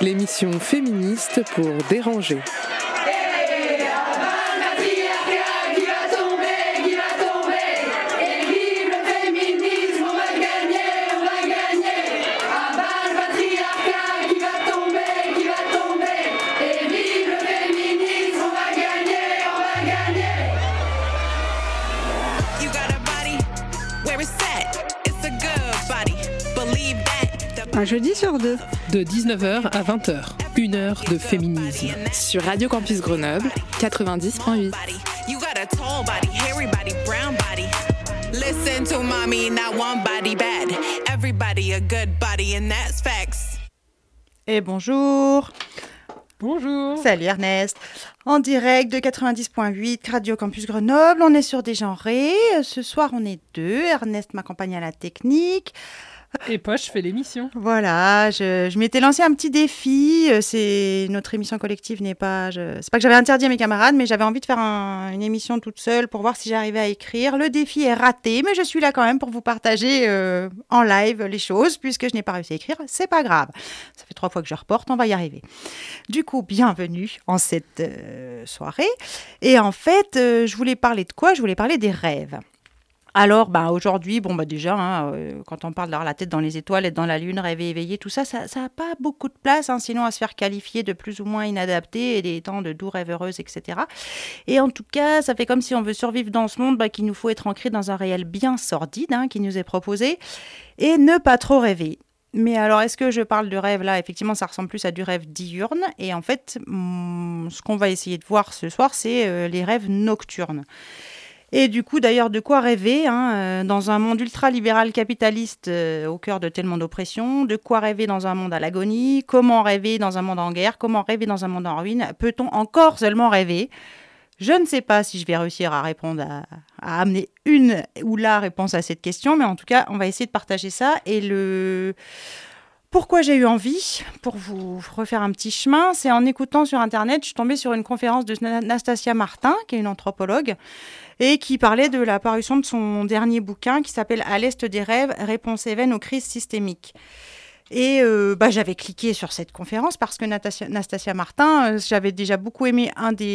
l'émission féministe pour déranger. Un jeudi sur deux. De 19h à 20h, 1 heure de féminisme. Sur Radio Campus Grenoble, 90.8. Listen to mommy, not one body bad. Everybody a good body and that's facts. Et bonjour. Bonjour. Salut Ernest. En direct de 90.8 Radio Campus Grenoble, on est sur Dégenré. Ce soir, on est deux. Ernest m'accompagne à la technique. Et Poche fait l'émission. Voilà, je m'étais lancé un petit défi. C'est notre émission collective c'est pas que j'avais interdit à mes camarades, mais j'avais envie de faire une émission toute seule pour voir si j'arrivais à écrire. Le défi est raté, mais je suis là quand même pour vous partager en live les choses, puisque je n'ai pas réussi à écrire. C'est pas grave. Ça fait 3 fois que je reporte, on va y arriver. Du coup, bienvenue en cette soirée. Et en fait, je voulais parler de quoi ? Je voulais parler des rêves. Alors, aujourd'hui, déjà, quand on parle d'avoir la tête dans les étoiles, être dans la lune, rêver éveillé, tout ça, ça n'a pas beaucoup de place, sinon à se faire qualifier de plus ou moins inadapté et des temps de doux rêveureuse, etc. Et en tout cas, ça fait comme si on veut survivre dans ce monde, qu'il nous faut être ancré dans un réel bien sordide qui nous est proposé et ne pas trop rêver. Mais alors, est-ce que je parle de rêve là ? Effectivement, ça ressemble plus à du rêve diurne. Et en fait, ce qu'on va essayer de voir ce soir, c'est les rêves nocturnes. Et du coup, d'ailleurs, de quoi rêver dans un monde ultra-libéral capitaliste au cœur de tellement d'oppression ? De quoi rêver dans un monde à l'agonie ? Comment rêver dans un monde en guerre ? Comment rêver dans un monde en ruine ? Peut-on encore seulement rêver ? Je ne sais pas si je vais réussir à répondre, à amener une ou la réponse à cette question, mais en tout cas, on va essayer de partager ça. Et pourquoi j'ai eu envie, pour vous refaire un petit chemin, c'est en écoutant sur Internet, je suis tombée sur une conférence de Nastasia Martin, qui est une anthropologue, et qui parlait de la parution de son dernier bouquin qui s'appelle « À l'Est des rêves, réponse éveille aux crises systémiques ». Et j'avais cliqué sur cette conférence parce que Nastasia Martin, j'avais déjà beaucoup aimé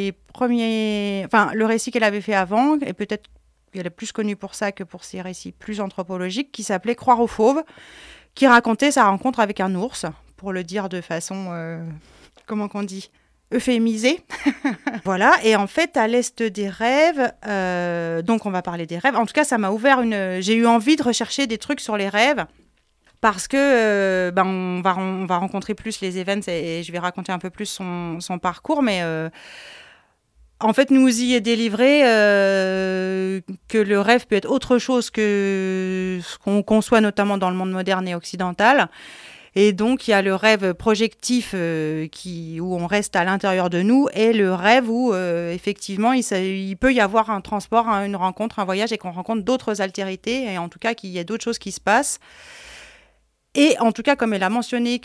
le récit qu'elle avait fait avant, et peut-être qu'elle est plus connue pour ça que pour ses récits plus anthropologiques, qui s'appelait « Croire aux fauves », qui racontait sa rencontre avec un ours, pour le dire de façon, euphémisée. Voilà, et en fait, à l'Est des rêves, donc on va parler des rêves. En tout cas, ça m'a ouvert j'ai eu envie de rechercher des trucs sur les rêves, parce que on va rencontrer plus les events et je vais raconter un peu plus son parcours, mais en fait, nous y est délivré que le rêve peut être autre chose que ce qu'on conçoit notamment dans le monde moderne et occidental. Et donc, il y a le rêve projectif où on reste à l'intérieur de nous et le rêve où, effectivement, il peut y avoir un transport, une rencontre, un voyage et qu'on rencontre d'autres altérités et en tout cas qu'il y ait d'autres choses qui se passent. Et en tout cas, comme elle a mentionné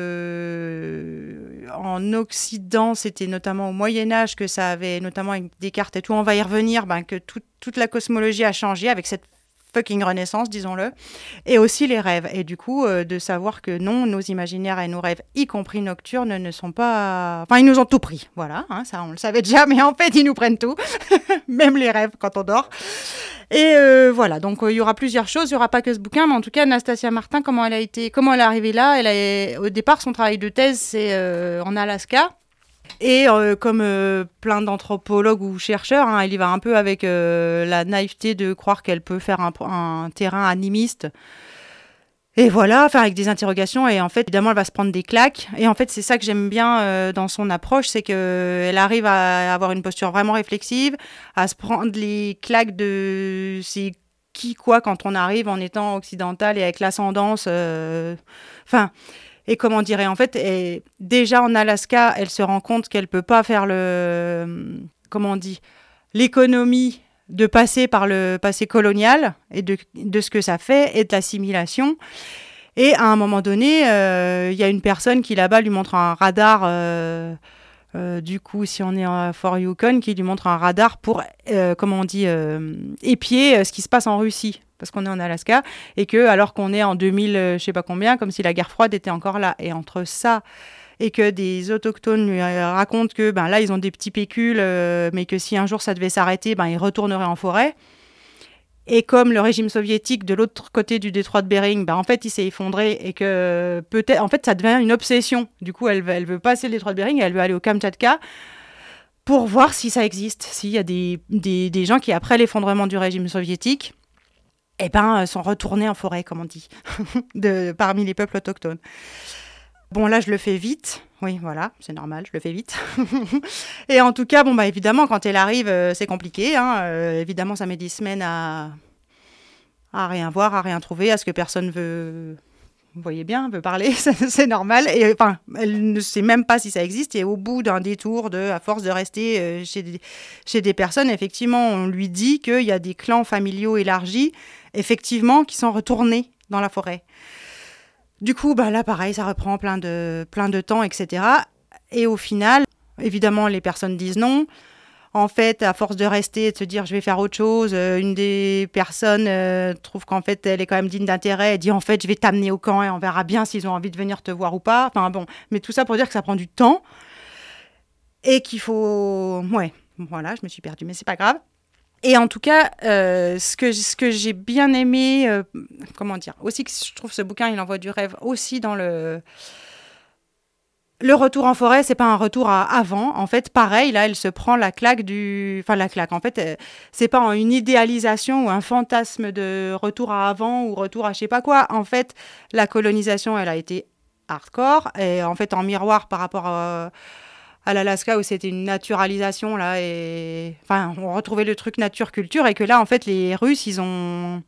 qu'en Occident, c'était notamment au Moyen-Âge que ça avait, notamment avec Descartes et tout, on va y revenir, que toute la cosmologie a changé avec cette fucking renaissance, disons-le, et aussi les rêves. Et du coup, de savoir que non, nos imaginaires et nos rêves, y compris nocturnes, ne sont pas... Enfin, ils nous ont tout pris, voilà, ça on le savait déjà, mais en fait, ils nous prennent tout, même les rêves quand on dort. Et voilà, donc il y aura plusieurs choses, il n'y aura pas que ce bouquin, mais en tout cas, Nastasia Martin, comment elle est arrivée là ? Au départ, son travail de thèse, c'est en Alaska. Et comme plein d'anthropologues ou chercheurs, elle y va un peu avec la naïveté de croire qu'elle peut faire un terrain animiste. Et voilà, avec des interrogations. Et en fait, évidemment, elle va se prendre des claques. Et en fait, c'est ça que j'aime bien dans son approche, c'est qu'elle arrive à avoir une posture vraiment réflexive, à se prendre les claques de c'est qui, quoi, quand on arrive en étant occidental et avec l'ascendance. Et comment dire, en fait, déjà en Alaska, elle se rend compte qu'elle ne peut pas faire l'économie de passer par le passé colonial et de ce que ça fait et de l'assimilation. Et à un moment donné, il y a une personne qui là-bas lui montre un radar, du coup, si on est à Fort Yukon, qui lui montre un radar pour, épier ce qui se passe en Russie. Parce qu'on est en Alaska, et que alors qu'on est en 2000, je sais pas combien, comme si la guerre froide était encore là. Et entre ça et que des autochtones lui racontent que là, ils ont des petits pécules, mais que si un jour ça devait s'arrêter, ils retourneraient en forêt. Et comme le régime soviétique de l'autre côté du détroit de Bering, en fait, il s'est effondré et que peut-être, en fait, ça devient une obsession. Du coup, elle veut passer le détroit de Bering et elle veut aller au Kamtchatka pour voir si ça existe, s'il y a des gens qui, après l'effondrement du régime soviétique, sont retournés en forêt, comme on dit, parmi les peuples autochtones. Bon, là, je le fais vite. Oui, voilà, c'est normal, je le fais vite. Et en tout cas, évidemment, quand elle arrive, c'est compliqué. Évidemment, ça met des semaines à rien voir, à rien trouver, à ce que personne veut... Vous voyez bien, veut parler, c'est normal. Et elle ne sait même pas si ça existe. Et au bout d'un détour, à force de rester chez des personnes, effectivement, on lui dit qu'il y a des clans familiaux élargis, effectivement, qui sont retournés dans la forêt. Du coup, là, pareil, ça reprend plein de temps, etc. Et au final, évidemment, les personnes disent non. En fait, à force de rester et de se dire « je vais faire autre chose », une des personnes trouve qu'en fait, elle est quand même digne d'intérêt. Elle dit « en fait, je vais t'amener au camp et on verra bien s'ils ont envie de venir te voir ou pas ». Mais tout ça pour dire que ça prend du temps et qu'il faut... Ouais, voilà, je me suis perdue, mais c'est pas grave. Et en tout cas, ce que j'ai bien aimé, aussi que je trouve ce bouquin, il envoie du rêve aussi dans le retour en forêt, c'est pas un retour à avant. En fait, pareil, là, elle se prend la claque En fait, c'est pas une idéalisation ou un fantasme de retour à avant ou retour à je sais pas quoi. En fait, la colonisation, elle a été hardcore. Et en fait, en miroir par rapport à l'Alaska où c'était une naturalisation, là, on retrouvait le truc nature-culture et que là, en fait, les Russes, ils ont...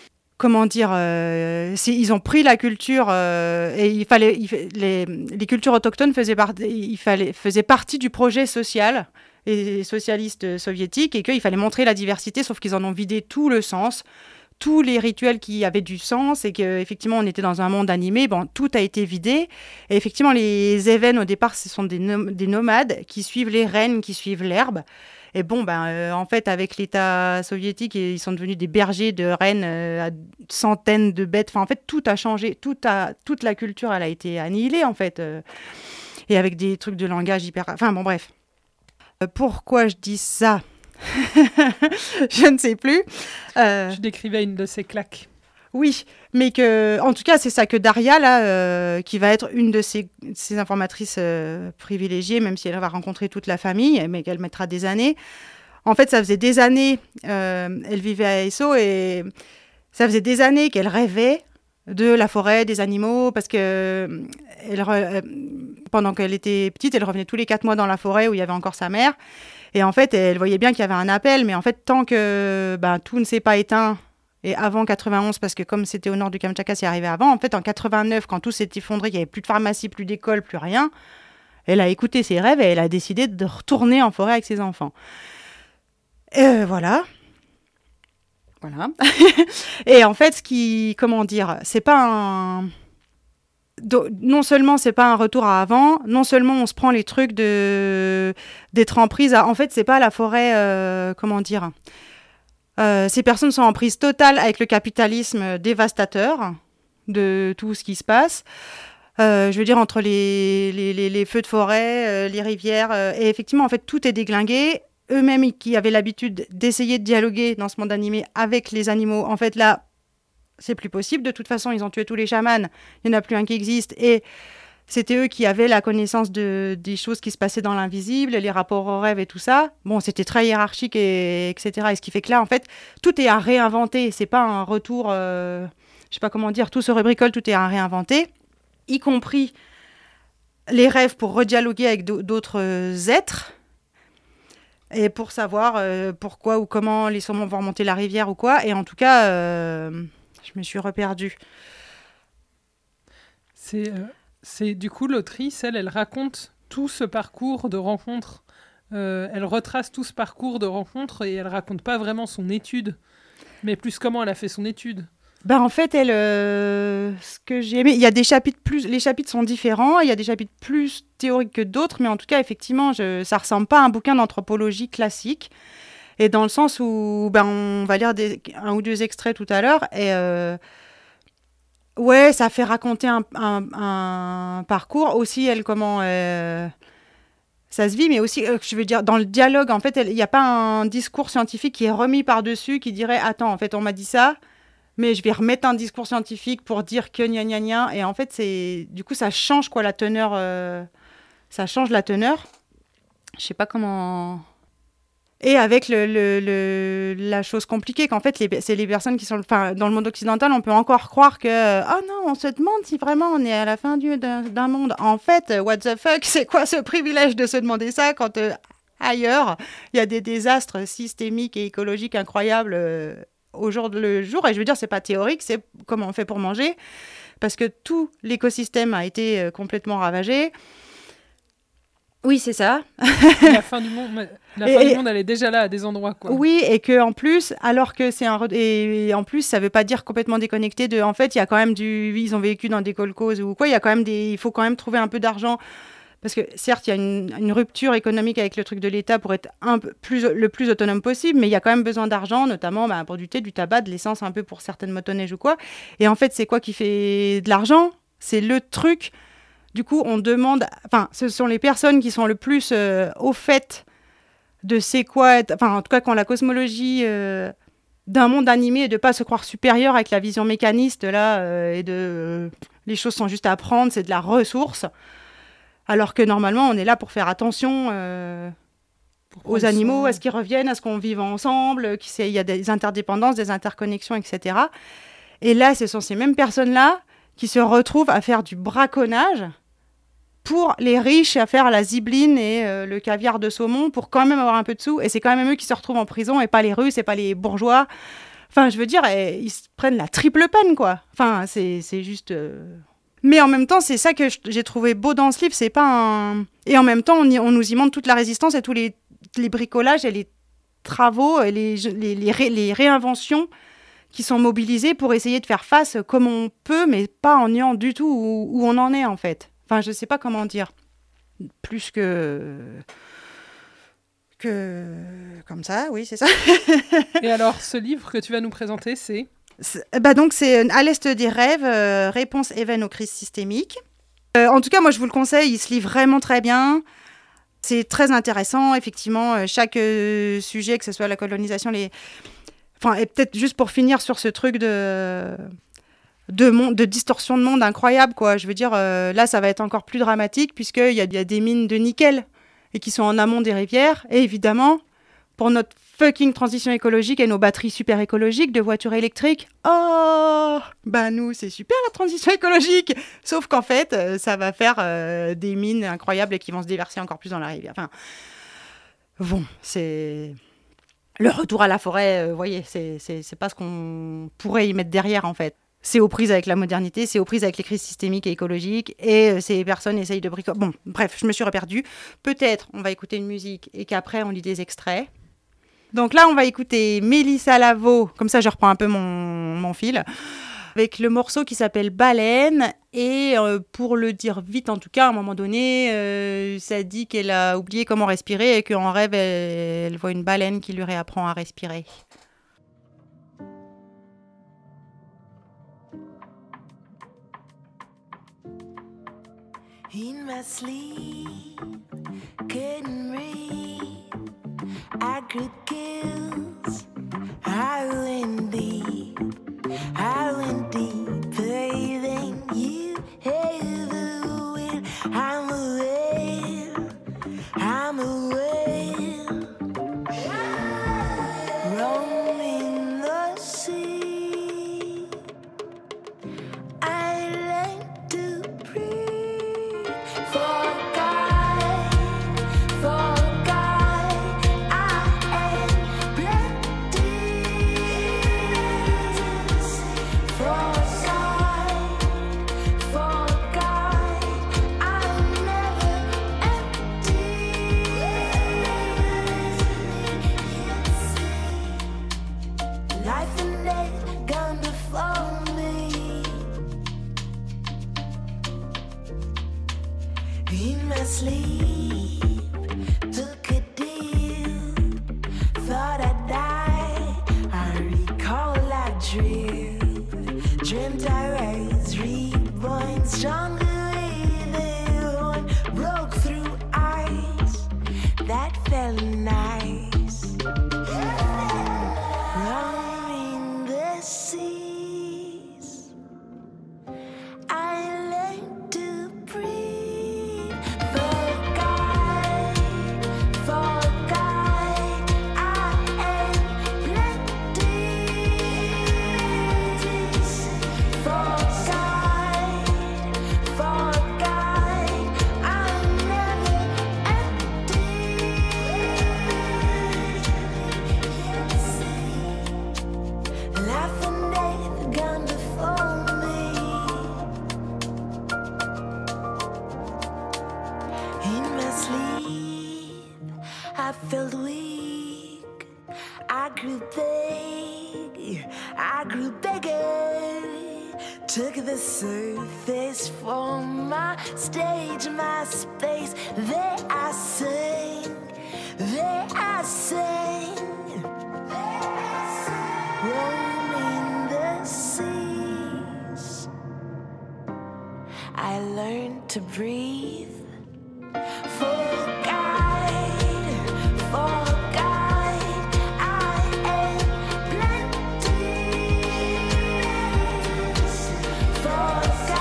ils ont pris la culture et les cultures autochtones faisaient partie du projet social et socialiste soviétique et qu'il fallait montrer la diversité, sauf qu'ils en ont vidé tout le sens, tous les rituels qui avaient du sens et qu'effectivement on était dans un monde animé, tout a été vidé. Et effectivement, les Évennes, au départ, ce sont des nomades qui suivent les rennes, qui suivent l'herbe. Et en fait, avec l'État soviétique, ils sont devenus des bergers de rennes à centaines de bêtes. En fait, tout a changé. Toute la culture, elle a été annihilée, en fait. Et avec des trucs de langage hyper... bref. Pourquoi je dis ça ? Je ne sais plus. Je décrivais une de ces claques. Oui, mais en tout cas, c'est ça que Daria, là, qui va être une de ces informatrices privilégiées, même si elle va rencontrer toute la famille, mais qu'elle mettra des années. En fait, ça faisait des années, elle vivait à Esso, et ça faisait des années qu'elle rêvait de la forêt, des animaux, parce que pendant qu'elle était petite, elle revenait tous les 4 mois dans la forêt où il y avait encore sa mère. Et en fait, elle voyait bien qu'il y avait un appel, mais en fait, tant que tout ne s'est pas éteint, et avant 91, parce que comme c'était au nord du Kamtchatka, c'est arrivé avant, en fait, en 89, quand tout s'est effondré, il n'y avait plus de pharmacie, plus d'école, plus rien, elle a écouté ses rêves et elle a décidé de retourner en forêt avec ses enfants. Voilà. Et en fait, c'est pas un... Non seulement c'est pas un retour à avant, non seulement on se prend les trucs d'être en prise en fait, c'est pas la forêt, ces personnes sont en prise totale avec le capitalisme dévastateur de tout ce qui se passe. Je veux dire, entre les feux de forêt, les rivières, et effectivement, en fait, tout est déglingué. Eux-mêmes qui avaient l'habitude d'essayer de dialoguer dans ce monde animé avec les animaux, en fait, là, c'est plus possible. De toute façon, ils ont tué tous les chamans. Il n'y en a plus un qui existe. Et c'était eux qui avaient la connaissance des choses qui se passaient dans l'invisible, les rapports aux rêves et tout ça. Bon, c'était très hiérarchique, etc. Et ce qui fait que là, en fait, tout est à réinventer. C'est pas un retour, je sais pas comment dire, tout se rebricole, tout est à réinventer, y compris les rêves pour redialoguer avec d'autres êtres et pour savoir pourquoi ou comment les saumons vont remonter la rivière ou quoi. Et en tout cas, je me suis reperdue. C'est du coup l'autrice, elle raconte tout ce parcours de rencontre. Elle retrace tout ce parcours de rencontre et elle raconte pas vraiment son étude, mais plus comment elle a fait son étude. En fait, ce que j'ai aimé, il y a des chapitres les chapitres sont différents, il y a des chapitres plus théoriques que d'autres, mais en tout cas, effectivement, ça ressemble pas à un bouquin d'anthropologie classique. Et dans le sens où, on va lire un ou deux extraits tout à l'heure, et Ouais, ça fait raconter un parcours. Aussi, elle, comment ça se vit, mais aussi, je veux dire, dans le dialogue, en fait, il n'y a pas un discours scientifique qui est remis par-dessus, qui dirait, attends, en fait, on m'a dit ça, mais je vais remettre un discours scientifique pour dire que gna gna gna. Et en fait, du coup, ça change, quoi, la teneur. Ça change la teneur. Je sais pas comment... Et avec la chose compliquée, qu'en fait, c'est les personnes qui sont... Enfin, dans le monde occidental, on peut encore croire que... oh non, on se demande si vraiment on est à la fin d'un monde. En fait, what the fuck, c'est quoi ce privilège de se demander ça quand ailleurs, il y a des désastres systémiques et écologiques incroyables au jour le jour. Et je veux dire, c'est pas théorique, c'est comment on fait pour manger. Parce que tout l'écosystème a été complètement ravagé. Oui, c'est ça. La fin du monde, du monde, elle est déjà là à des endroits, quoi. Oui, et que en plus, alors que c'est et en plus, ça veut pas dire complètement déconnecté de. En fait, il y a quand même ils ont vécu dans des kolkhozes ou quoi. Il y a quand même il faut quand même trouver un peu d'argent parce que certes, il y a une rupture économique avec le truc de l'État pour être le plus autonome possible, mais il y a quand même besoin d'argent, notamment pour du thé, du tabac, de l'essence, un peu pour certaines motoneiges ou quoi. Et en fait, c'est quoi qui fait de l'argent ? C'est le truc. Du coup, on demande... Enfin, ce sont les personnes qui sont le plus au fait de c'est quoi... Enfin, en tout cas, quand la cosmologie d'un monde animé et de ne pas se croire supérieur avec la vision mécaniste, là, et de... les choses sont juste à prendre, c'est de la ressource. Alors que normalement, on est là pour faire attention aux animaux, à ce qu'ils reviennent, à ce qu'on vive ensemble, il y a des interdépendances, des interconnexions, etc. Et là, ce sont ces mêmes personnes-là qui se retrouvent à faire du braconnage pour les riches, à faire la zibeline et le caviar de saumon pour quand même avoir un peu de sous. Et c'est quand même eux qui se retrouvent en prison et pas les Russes et pas les bourgeois. Enfin, je veux dire, ils se prennent la triple peine, quoi. Enfin, c'est juste... Mais en même temps, c'est ça que j'ai trouvé beau dans ce livre. C'est pas un... Et en même temps, on nous y montre toute la résistance et tous les bricolages et les travaux et les réinventions qui sont mobilisés pour essayer de faire face comme on peut, mais pas en niant du tout où on en est, en fait. Enfin, je sais pas comment dire. Plus que comme ça, oui, c'est ça. Et alors, ce livre que tu vas nous présenter, c'est donc, c'est À l'Est des rêves, réponse Even aux crises systémiques. En tout cas, moi, je vous le conseille, il se lit vraiment très bien. C'est très intéressant, effectivement. Chaque sujet, que ce soit la colonisation, Enfin, et peut-être juste pour finir sur ce truc de distorsion de monde incroyable, quoi. Je veux dire, là, ça va être encore plus dramatique puisqu'il y a des mines de nickel et qui sont en amont des rivières. Et évidemment, pour notre fucking transition écologique et nos batteries super écologiques de voitures électriques, nous, c'est super la transition écologique. Sauf qu'en fait, ça va faire des mines incroyables et qui vont se déverser encore plus dans la rivière. Enfin, bon, c'est... Le retour à la forêt, vous voyez, c'est pas ce qu'on pourrait y mettre derrière, en fait. C'est aux prises avec la modernité, c'est aux prises avec les crises systémiques et écologiques, et ces personnes essayent de bricoler. Bon, bref, je me suis reperdue. Peut-être on va écouter une musique et qu'après on lit des extraits. Donc là, on va écouter Mélissa Lavo, comme ça je reprends un peu mon fil, avec le morceau qui s'appelle Baleine. Et pour le dire vite, en tout cas, à un moment donné, ça dit qu'elle a oublié comment respirer et qu'en rêve, elle voit une baleine qui lui réapprend à respirer. In my sleep, couldn't read. I could kills, howling deep, bathing you everywhere. I'm aware, roaming the sea. I like to breathe. For God, I am plenty. For God, I'm never empty. Life and death gone before me. In my sleep, took a deal. Thought I'd die. I recall I dreamed I raised grew big, I grew bigger. Took the surface from my stage, my space. There I sang, there I sang, there I sang. Roaming the seas, I learned to breathe. For guide, for guide, I am plenty. For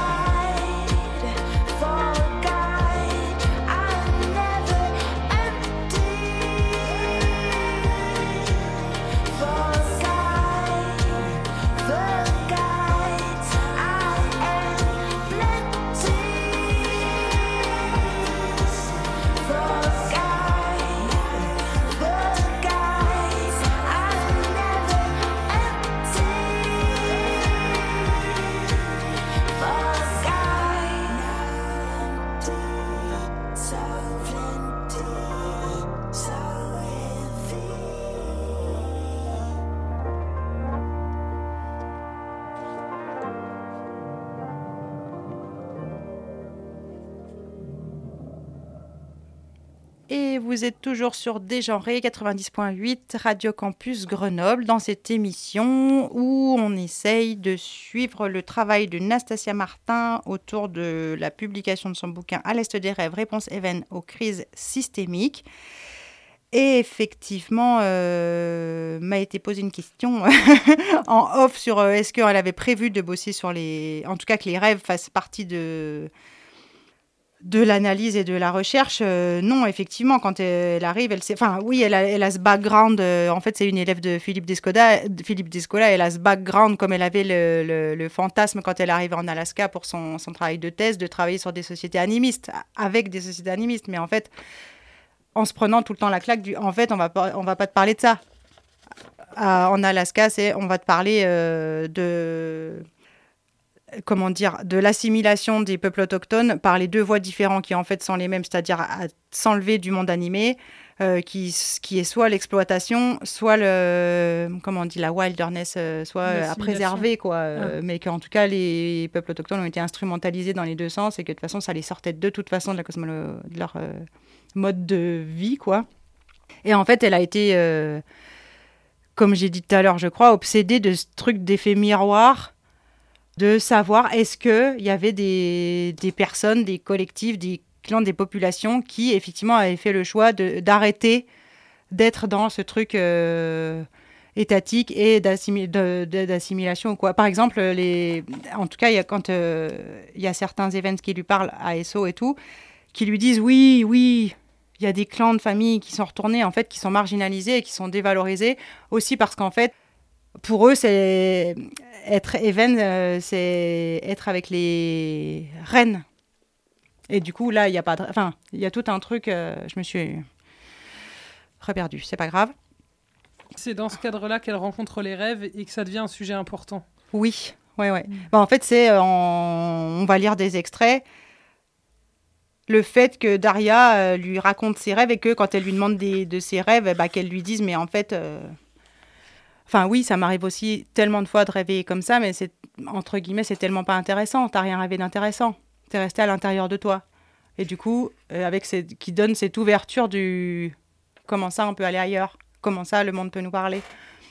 guide, I'm never empty. For guide, I am plenty. For guys, I'm never empty. For guys, so plenty, so heavy. Et vous êtes toujours sur Dégenré 90.8 Radio Campus Grenoble dans cette émission où on essaye de suivre le travail de Nastasia Martin autour de la publication de son bouquin À l'Est des rêves, réponse Even aux crises systémiques. Et effectivement, m'a été posée une question en off sur est-ce qu'elle avait prévu de bosser sur les... En tout cas, que les rêves fassent partie de l'analyse et de la recherche. Non, effectivement, quand elle arrive, elle sait... Enfin, oui, elle a ce background. En fait, c'est une élève de Philippe Descola. Elle a ce background, comme elle avait le fantasme quand elle arrivait en Alaska pour son travail de thèse, de travailler sur des sociétés animistes, avec des sociétés animistes. Mais en fait, en se prenant tout le temps la claque du... En fait, on va pas te parler de ça. En Alaska, on va te parler de l'assimilation des peuples autochtones par les deux voies différentes qui en fait sont les mêmes, c'est-à-dire à s'enlever du monde animé, qui est soit l'exploitation, soit la wilderness, soit à préserver, quoi. Mais qu'en tout cas, les peuples autochtones ont été instrumentalisés dans les deux sens et que de toute façon, ça les sortait de toute façon de leur mode de vie, quoi. Et en fait, elle a été, comme j'ai dit tout à l'heure, je crois, obsédée de ce truc d'effet miroir, de savoir est-ce qu'il y avait des personnes, des collectifs, des clans, des populations qui, effectivement, avaient fait le choix d'arrêter d'être dans ce truc étatique et d'assimilation, quoi. Par exemple, en tout cas, quand il y a certains événements qui lui parlent à ESSO et tout, qui lui disent oui, il y a des clans de familles qui sont retournés, en fait, qui sont marginalisés et qui sont dévalorisés, aussi parce qu'en fait, pour eux, c'est être Even, c'est être avec les reines. Et du coup, là, il y a pas de... Enfin, il y a tout un truc... je me suis reperdue, c'est pas grave. C'est dans ce cadre-là qu'elle rencontre les rêves et que ça devient un sujet important. Oui, ouais. En fait, on va lire des extraits. Le fait que Daria lui raconte ses rêves et que quand elle lui demande de ses rêves, qu'elle lui dise, mais en fait... Enfin oui, ça m'arrive aussi tellement de fois de rêver comme ça, mais c'est, entre guillemets, c'est tellement pas intéressant. T'as rien rêvé d'intéressant. T'es resté à l'intérieur de toi. Et du coup, qui donne cette ouverture du... Comment ça, on peut aller ailleurs ? Comment ça, le monde peut nous parler ?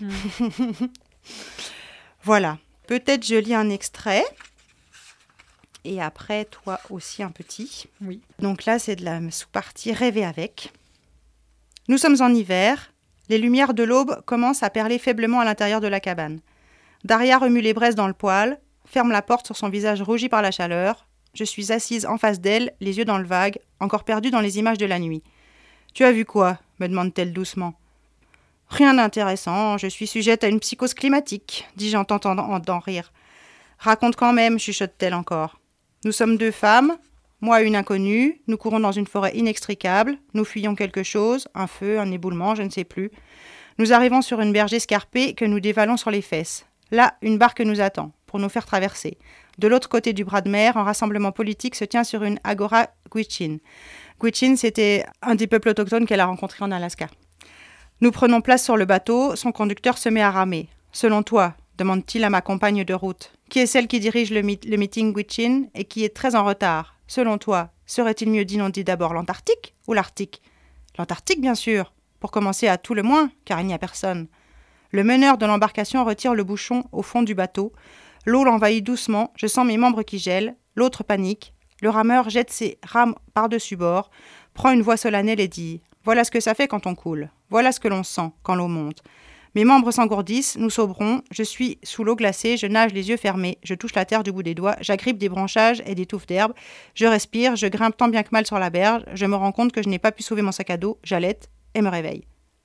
Voilà. Peut-être je lis un extrait. Et après, toi aussi un petit. Oui. Donc là, c'est de la sous-partie « Rêver avec ». Nous sommes en hiver. Les lumières de l'aube commencent à perler faiblement à l'intérieur de la cabane. Daria remue les braises dans le poêle, ferme la porte sur son visage rougi par la chaleur. Je suis assise en face d'elle, les yeux dans le vague, encore perdue dans les images de la nuit. « Tu as vu quoi ?» me demande-t-elle doucement. « Rien d'intéressant, je suis sujette à une psychose climatique, dis-je en t'entendant rire. Raconte quand même, chuchote-t-elle encore. Nous sommes deux femmes, moi une inconnue, nous courons dans une forêt inextricable, nous fuyons quelque chose, un feu, un éboulement, je ne sais plus. Nous arrivons sur une berge escarpée que nous dévalons sur les fesses. Là, une barque nous attend, pour nous faire traverser. De l'autre côté du bras de mer, un rassemblement politique se tient sur une agora Gwich'in. Gwich'in, c'était un des peuples autochtones qu'elle a rencontré en Alaska. Nous prenons place sur le bateau, son conducteur se met à ramer. « Selon toi, demande-t-il à ma compagne de route, qui est celle qui dirige le meeting Witchin et qui est très en retard. Selon toi, serait-il mieux d'inonder d'abord l'Antarctique ou l'Arctique ? L'Antarctique, bien sûr, pour commencer à tout le moins, car il n'y a personne. Le meneur de l'embarcation retire le bouchon au fond du bateau. L'eau l'envahit doucement, je sens mes membres qui gèlent. L'autre panique. Le rameur jette ses rames par-dessus bord, prend une voix solennelle et dit « Voilà ce que ça fait quand on coule. Voilà ce que l'on sent quand l'eau monte. Mes membres s'engourdissent, nous sauberons. Je suis sous l'eau glacée, je nage les yeux fermés. Je touche la terre du bout des doigts, j'agrippe des branchages et des touffes d'herbe. Je respire, je grimpe tant bien que mal sur la berge. Je me rends compte que je n'ai pas pu sauver mon sac à dos. J'allaite et me réveille. »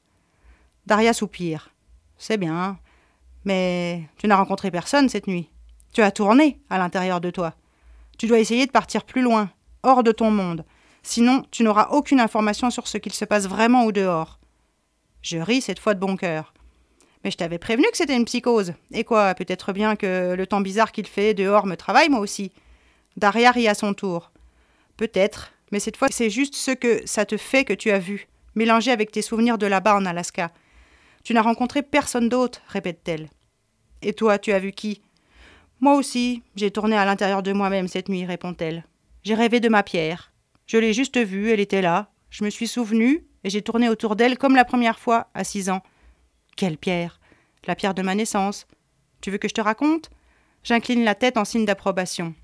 Daria soupire. « C'est bien, mais tu n'as rencontré personne cette nuit. Tu as tourné à l'intérieur de toi. Tu dois essayer de partir plus loin, hors de ton monde. Sinon, tu n'auras aucune information sur ce qu'il se passe vraiment au dehors. » Je ris cette fois de bon cœur. « Mais je t'avais prévenu que c'était une psychose. Et quoi, peut-être bien que le temps bizarre qu'il fait dehors me travaille moi aussi. » Daria rit à son tour. « Peut-être, mais cette fois c'est juste ce que ça te fait que tu as vu, mélangé avec tes souvenirs de là-bas en Alaska. Tu n'as rencontré personne d'autre, répète-t-elle. Et toi, tu as vu qui ? Moi aussi, j'ai tourné à l'intérieur de moi-même cette nuit, répond-elle. J'ai rêvé de ma pierre. Je l'ai juste vue, elle était là. Je me suis souvenue et j'ai tourné autour d'elle comme la première fois, à 6 ans. Quelle pierre ? La pierre de ma naissance. Tu veux que je te raconte ? J'incline la tête en signe d'approbation.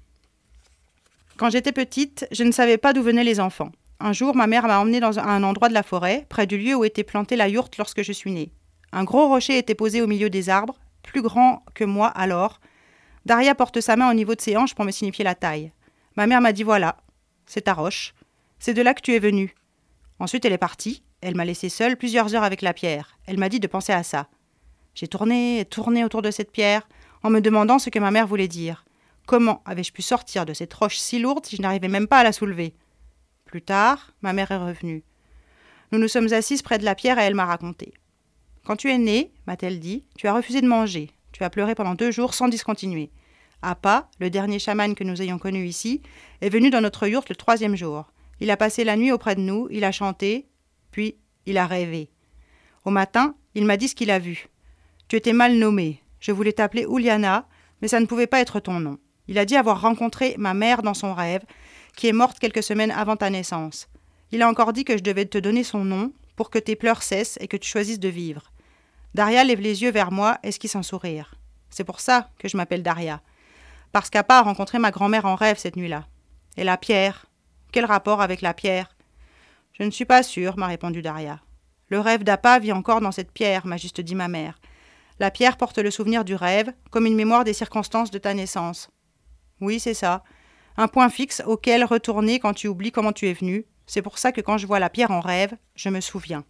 Quand j'étais petite, je ne savais pas d'où venaient les enfants. Un jour, ma mère m'a emmenée dans un endroit de la forêt, près du lieu où était plantée la yourte lorsque je suis née. Un gros rocher était posé au milieu des arbres, plus grand que moi alors. Daria porte sa main au niveau de ses hanches pour me signifier la taille. Ma mère m'a dit « Voilà, c'est ta roche. C'est de là que tu es venue. » Ensuite, elle est partie. Elle m'a laissée seule plusieurs heures avec la pierre. Elle m'a dit de penser à ça. J'ai tourné et tourné autour de cette pierre, en me demandant ce que ma mère voulait dire. Comment avais-je pu sortir de cette roche si lourde si je n'arrivais même pas à la soulever ? Plus tard, ma mère est revenue. Nous nous sommes assises près de la pierre et elle m'a raconté. « Quand tu es née, m'a-t-elle dit, tu as refusé de manger. Tu as pleuré pendant 2 jours sans discontinuer. Appa, le dernier chaman que nous ayons connu ici, est venu dans notre yourte le 3e jour. Il a passé la nuit auprès de nous, il a chanté, puis il a rêvé. Au matin, il m'a dit ce qu'il a vu. Tu étais mal nommée. Je voulais t'appeler Uliana, mais ça ne pouvait pas être ton nom. Il a dit avoir rencontré ma mère dans son rêve, qui est morte quelques semaines avant ta naissance. Il a encore dit que je devais te donner son nom pour que tes pleurs cessent et que tu choisisses de vivre. » Daria lève les yeux vers moi, esquisse un sourire. C'est pour ça que je m'appelle Daria. Parce qu'Appa a rencontré ma grand-mère en rêve cette nuit-là. Et la pierre ? Quel rapport avec la pierre ? Je ne suis pas sûre, m'a répondu Daria. Le rêve d'Appa vit encore dans cette pierre, m'a juste dit ma mère. La pierre porte le souvenir du rêve, comme une mémoire des circonstances de ta naissance. Oui, c'est ça. Un point fixe auquel retourner quand tu oublies comment tu es venu. C'est pour ça que quand je vois la pierre en rêve, je me souviens.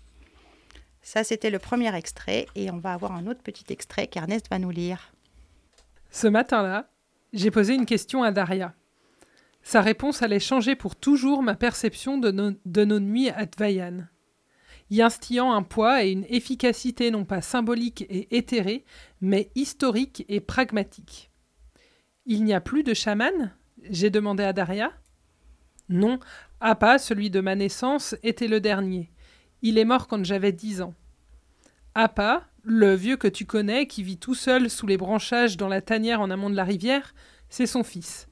Ça, c'était le premier extrait, et on va avoir un autre petit extrait qu'Ernest va nous lire. Ce matin-là, j'ai posé une question à Daria. Sa réponse allait changer pour toujours ma perception de nos nuits à Tvayan, y instillant un poids et une efficacité non pas symbolique et éthérée, mais historique et pragmatique. « Il n'y a plus de chaman ?» j'ai demandé à Daria. « Non, Appa, celui de ma naissance, était le dernier. Il est mort quand j'avais 10 ans. Appa, le vieux que tu connais, qui vit tout seul sous les branchages dans la tanière en amont de la rivière, c'est son fils.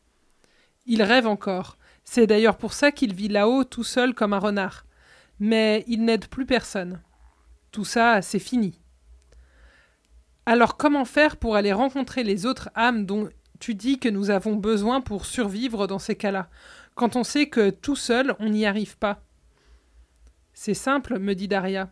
Il rêve encore. C'est d'ailleurs pour ça qu'il vit là-haut tout seul comme un renard. Mais il n'aide plus personne. Tout ça, c'est fini. Alors comment faire pour aller rencontrer les autres âmes dont tu dis que nous avons besoin pour survivre dans ces cas-là, quand on sait que tout seul, on n'y arrive pas ? C'est simple, me dit Daria.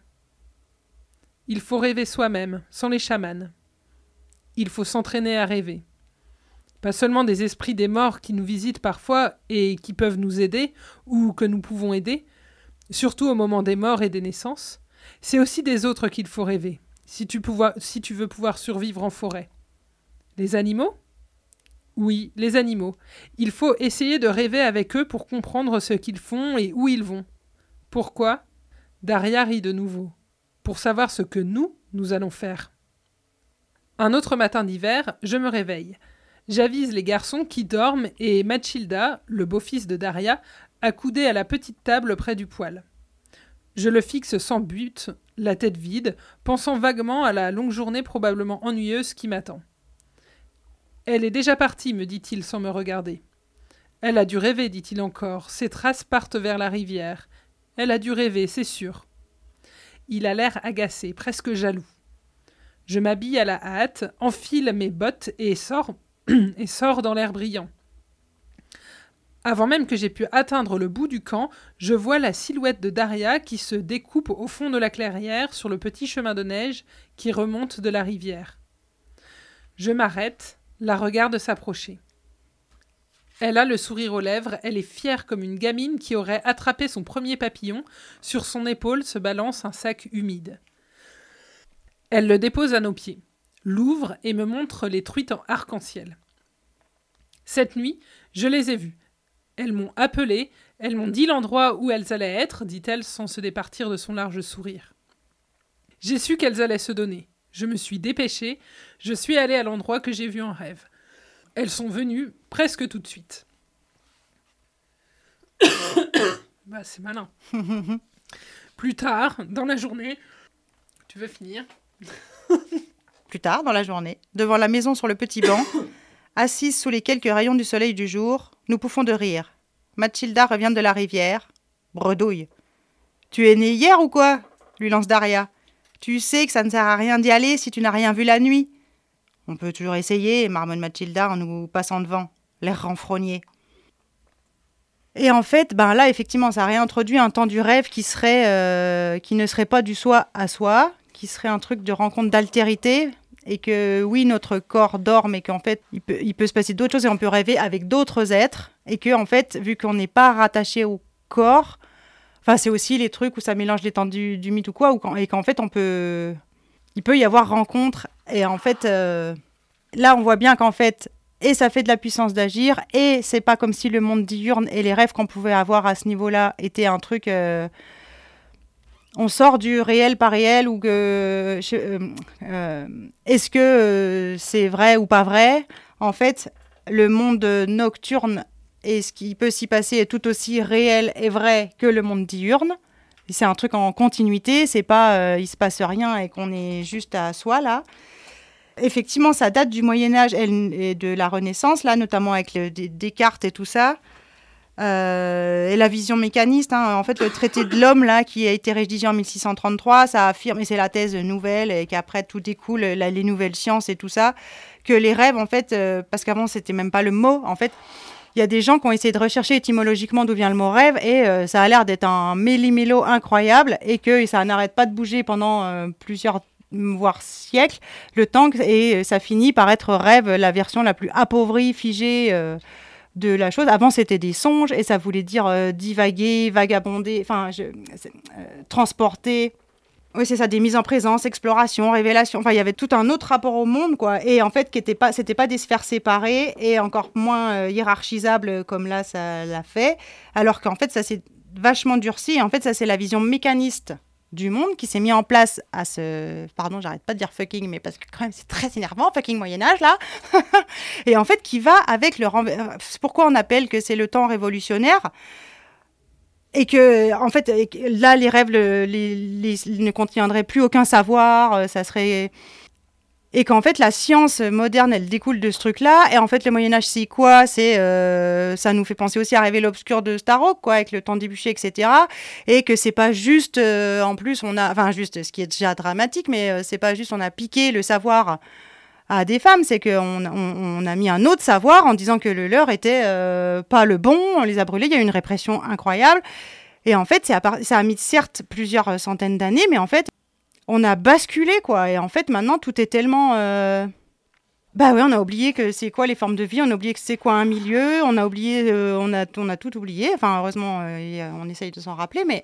Il faut rêver soi-même, sans les chamans. Il faut s'entraîner à rêver. Pas seulement des esprits des morts qui nous visitent parfois et qui peuvent nous aider, ou que nous pouvons aider, surtout au moment des morts et des naissances, c'est aussi des autres qu'il faut rêver, si tu veux pouvoir survivre en forêt. Les animaux ? Oui, les animaux. Il faut essayer de rêver avec eux pour comprendre ce qu'ils font et où ils vont. Pourquoi ? Daria rit de nouveau. Pour savoir ce que nous allons faire. Un autre matin d'hiver, je me réveille. J'avise les garçons qui dorment et Mathilda, le beau-fils de Daria, accoudé à la petite table près du poêle. Je le fixe sans but, la tête vide, pensant vaguement à la longue journée probablement ennuyeuse qui m'attend. « Elle est déjà partie, me dit-il sans me regarder. Elle a dû rêver, dit-il encore. Ses traces partent vers la rivière. Elle a dû rêver, c'est sûr. » Il a l'air agacé, presque jaloux. Je m'habille à la hâte, enfile mes bottes et sors dans l'air brillant. Avant même que j'aie pu atteindre le bout du camp, je vois la silhouette de Daria qui se découpe au fond de la clairière sur le petit chemin de neige qui remonte de la rivière. Je m'arrête, la regarde s'approcher. Elle a le sourire aux lèvres, elle est fière comme une gamine qui aurait attrapé son premier papillon. Sur son épaule se balance un sac humide. Elle le dépose à nos pieds, l'ouvre et me montre les truites en arc-en-ciel. Cette nuit, je les ai vues. Elles m'ont appelé, elles m'ont dit l'endroit où elles allaient être, dit-elle sans se départir de son large sourire. J'ai su qu'elles allaient se donner. Je me suis dépêchée, je suis allée à l'endroit que j'ai vu en rêve. Elles sont venues presque tout de suite. Bah, c'est malin. Plus tard, dans la journée... Tu veux finir ? Plus tard, dans la journée, devant la maison sur le petit banc, assise sous les quelques rayons du soleil du jour, nous pouffons de rire. Mathilda revient de la rivière. Bredouille. « Tu es née hier ou quoi ?» lui lance Daria. « Tu sais que ça ne sert à rien d'y aller si tu n'as rien vu la nuit. » « On peut toujours essayer, » marmonne Mathilda en nous passant devant, l'air renfrogné. Et en fait, là, effectivement, ça réintroduit un temps du rêve qui ne serait pas du soi à soi, qui serait un truc de rencontre d'altérité, et que oui, notre corps dort, mais qu'en fait, il peut se passer d'autres choses et on peut rêver avec d'autres êtres, et que en fait, vu qu'on n'est pas rattaché au corps, c'est aussi les trucs où ça mélange les temps du mythe ou quoi, et qu'en fait, il peut y avoir rencontre, et en fait, là, on voit bien qu'en fait, et ça fait de la puissance d'agir, et c'est pas comme si le monde diurne et les rêves qu'on pouvait avoir à ce niveau-là étaient un truc... on sort du réel pas réel, ou que... est-ce que c'est vrai ou pas vrai ? En fait, le monde nocturne et ce qui peut s'y passer est tout aussi réel et vrai que le monde diurne. C'est un truc en continuité, c'est pas il se passe rien et qu'on est juste à soi, là. Effectivement, ça date du Moyen-Âge et de la Renaissance, là, notamment avec Descartes et tout ça. Et la vision mécaniste, en fait, le traité de l'homme, là, qui a été rédigé en 1633, ça affirme, et c'est la thèse nouvelle, et qu'après tout découle les nouvelles sciences et tout ça, que les rêves, en fait, parce qu'avant, c'était même pas le mot, en fait, il y a des gens qui ont essayé de rechercher étymologiquement d'où vient le mot rêve, et ça a l'air d'être un méli-mélo incroyable, et que ça n'arrête pas de bouger pendant plusieurs voire siècles, le temps, et ça finit par être rêve, la version la plus appauvrie, figée de la chose. Avant, c'était des songes, et ça voulait dire divaguer, vagabonder, transporter. Oui, c'est ça, des mises en présence, exploration, révélation. Il y avait tout un autre rapport au monde, quoi. Et en fait, c'était pas des sphères séparées et encore moins hiérarchisables comme là, ça l'a fait. Alors qu'en fait, ça s'est vachement durci. Et en fait, ça, c'est la vision mécaniste du monde qui s'est mis en place à ce... Pardon, j'arrête pas de dire fucking, mais parce que quand même, c'est très énervant, fucking Moyen-Âge, là. Et en fait, qui va avec le... C'est pourquoi on appelle que c'est le temps révolutionnaire. Et que, en fait, là, les rêves ne contiendraient plus aucun savoir, ça serait... Et qu'en fait, la science moderne, elle découle de ce truc-là. Et en fait, le Moyen-Âge, c'est quoi ? Ça nous fait penser aussi à Rêver l'obscur de Starhawk, quoi, avec le temps débuché, etc. Et que c'est pas juste, en plus, juste, ce qui est déjà dramatique, mais c'est pas juste, on a piqué le savoir à des femmes, c'est qu'on a mis un autre savoir en disant que le leur était pas le bon, on les a brûlés, il y a eu une répression incroyable. Et en fait, ça a mis certes plusieurs centaines d'années, mais en fait, on a basculé, quoi. Et en fait, maintenant, tout est tellement... on a oublié que c'est quoi les formes de vie, on a oublié que c'est quoi un milieu, on a oublié, on a tout oublié. Enfin, heureusement, on essaye de s'en rappeler, mais...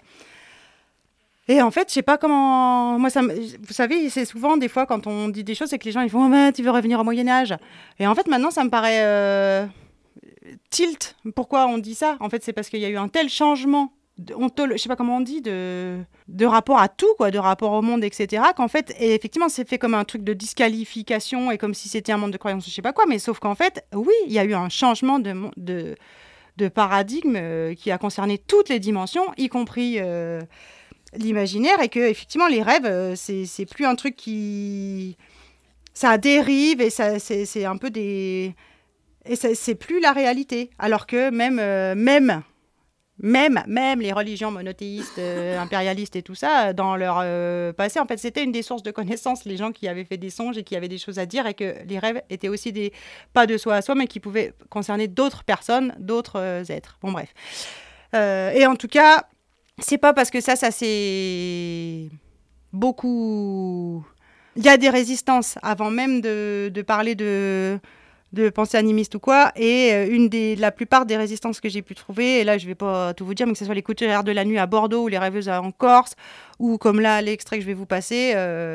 Et en fait, je sais pas comment... Moi, vous savez, c'est souvent, des fois, quand on dit des choses, c'est que les gens, ils font « Oh, tu veux revenir au Moyen-Âge ?» Et en fait, maintenant, ça me paraît tilt. Pourquoi on dit ça ? En fait, c'est parce qu'il y a eu un tel changement, je sais pas comment on dit, de rapport à tout, quoi, de rapport au monde, etc., qu'en fait, et effectivement, c'est fait comme un truc de disqualification et comme si c'était un monde de croyance, je sais pas quoi, mais sauf qu'en fait, oui, il y a eu un changement de paradigme qui a concerné toutes les dimensions, y compris... l'imaginaire et que effectivement les rêves, c'est plus un truc qui... Ça dérive et c'est un peu des... Et c'est plus la réalité. Alors que même les religions monothéistes, impérialistes et tout ça, dans leur passé, en fait, c'était une des sources de connaissances, les gens qui avaient fait des songes et qui avaient des choses à dire, et que les rêves étaient aussi pas de soi à soi, mais qui pouvaient concerner d'autres personnes, d'autres êtres. Bon, bref. Et en tout cas, c'est pas parce que ça c'est beaucoup... Il y a des résistances avant même de parler de pensée animiste ou quoi, et la plupart des résistances que j'ai pu trouver, et là je vais pas tout vous dire, mais que ce soit les couturières de la nuit à Bordeaux ou les rêveuses en Corse, ou comme là l'extrait que je vais vous passer,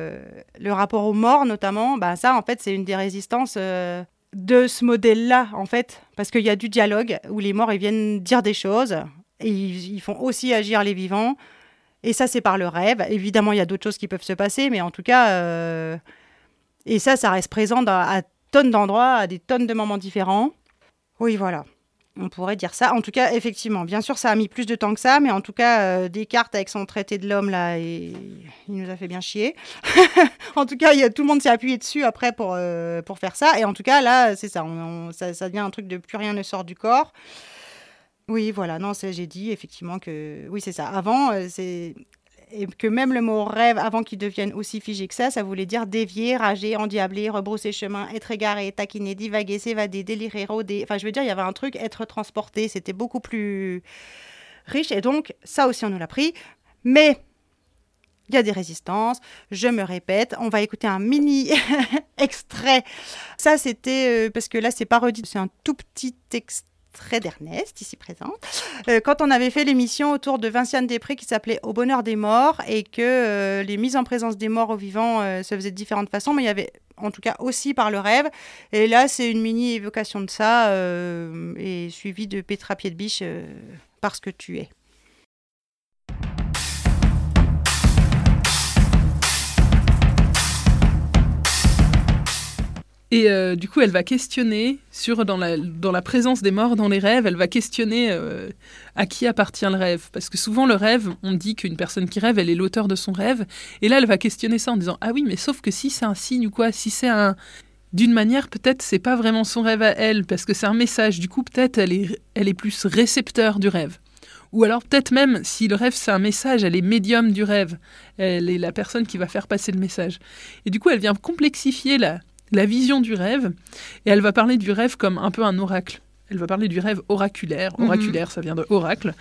le rapport aux morts notamment, ça en fait c'est une des résistances de ce modèle-là en fait, parce qu'il y a du dialogue où les morts ils viennent dire des choses, et ils font aussi agir les vivants, et ça c'est par le rêve. Évidemment il y a d'autres choses qui peuvent se passer, mais en tout cas, et ça reste présent à tonnes d'endroits, à des tonnes de moments différents. Oui, voilà. On pourrait dire ça. En tout cas, effectivement, bien sûr, ça a mis plus de temps que ça, mais en tout cas, Descartes, avec son traité de l'homme, là, il nous a fait bien chier. En tout cas, tout le monde s'est appuyé dessus après pour faire ça. Et en tout cas, là, c'est ça. Ça devient un truc de plus rien ne sort du corps. Oui, voilà. Non, j'ai dit, effectivement, que... Oui, c'est ça. Avant, et que même le mot rêve, avant qu'il devienne aussi figé que ça voulait dire dévier, rager, endiabler, rebrousser chemin, être égaré, taquiner, divaguer, s'évader, délirer, rôder. Enfin, je veux dire, il y avait un truc, être transporté, c'était beaucoup plus riche. Et donc, ça aussi, on nous l'a pris. Mais il y a des résistances. Je me répète, on va écouter un mini extrait. Ça, c'était... parce que là, c'est pas redit, c'est un tout petit extrait d'Ernest, ici présente, quand on avait fait l'émission autour de Vinciane Després qui s'appelait Au bonheur des morts, et que les mises en présence des morts aux vivants se faisaient de différentes façons, mais il y avait en tout cas aussi par le rêve, et là c'est une mini évocation de ça, et suivie de Petra Piedbiche, Parce que tu es. Et du coup, elle va questionner dans la présence des morts dans les rêves, elle va questionner à qui appartient le rêve. Parce que souvent, le rêve, on dit qu'une personne qui rêve, elle est l'auteur de son rêve. Et là, elle va questionner ça en disant « Ah oui, mais sauf que si c'est un signe ou quoi, si c'est un... » D'une manière, peut-être, c'est pas vraiment son rêve à elle, parce que c'est un message. Du coup, peut-être, elle est plus récepteur du rêve. Ou alors peut-être même, si le rêve c'est un message, elle est médium du rêve. Elle est la personne qui va faire passer le message. Et du coup, elle vient complexifier la vision du rêve, et elle va parler du rêve comme un peu un oracle. Elle va parler du rêve oraculaire. Oraculaire, ça vient de oracle.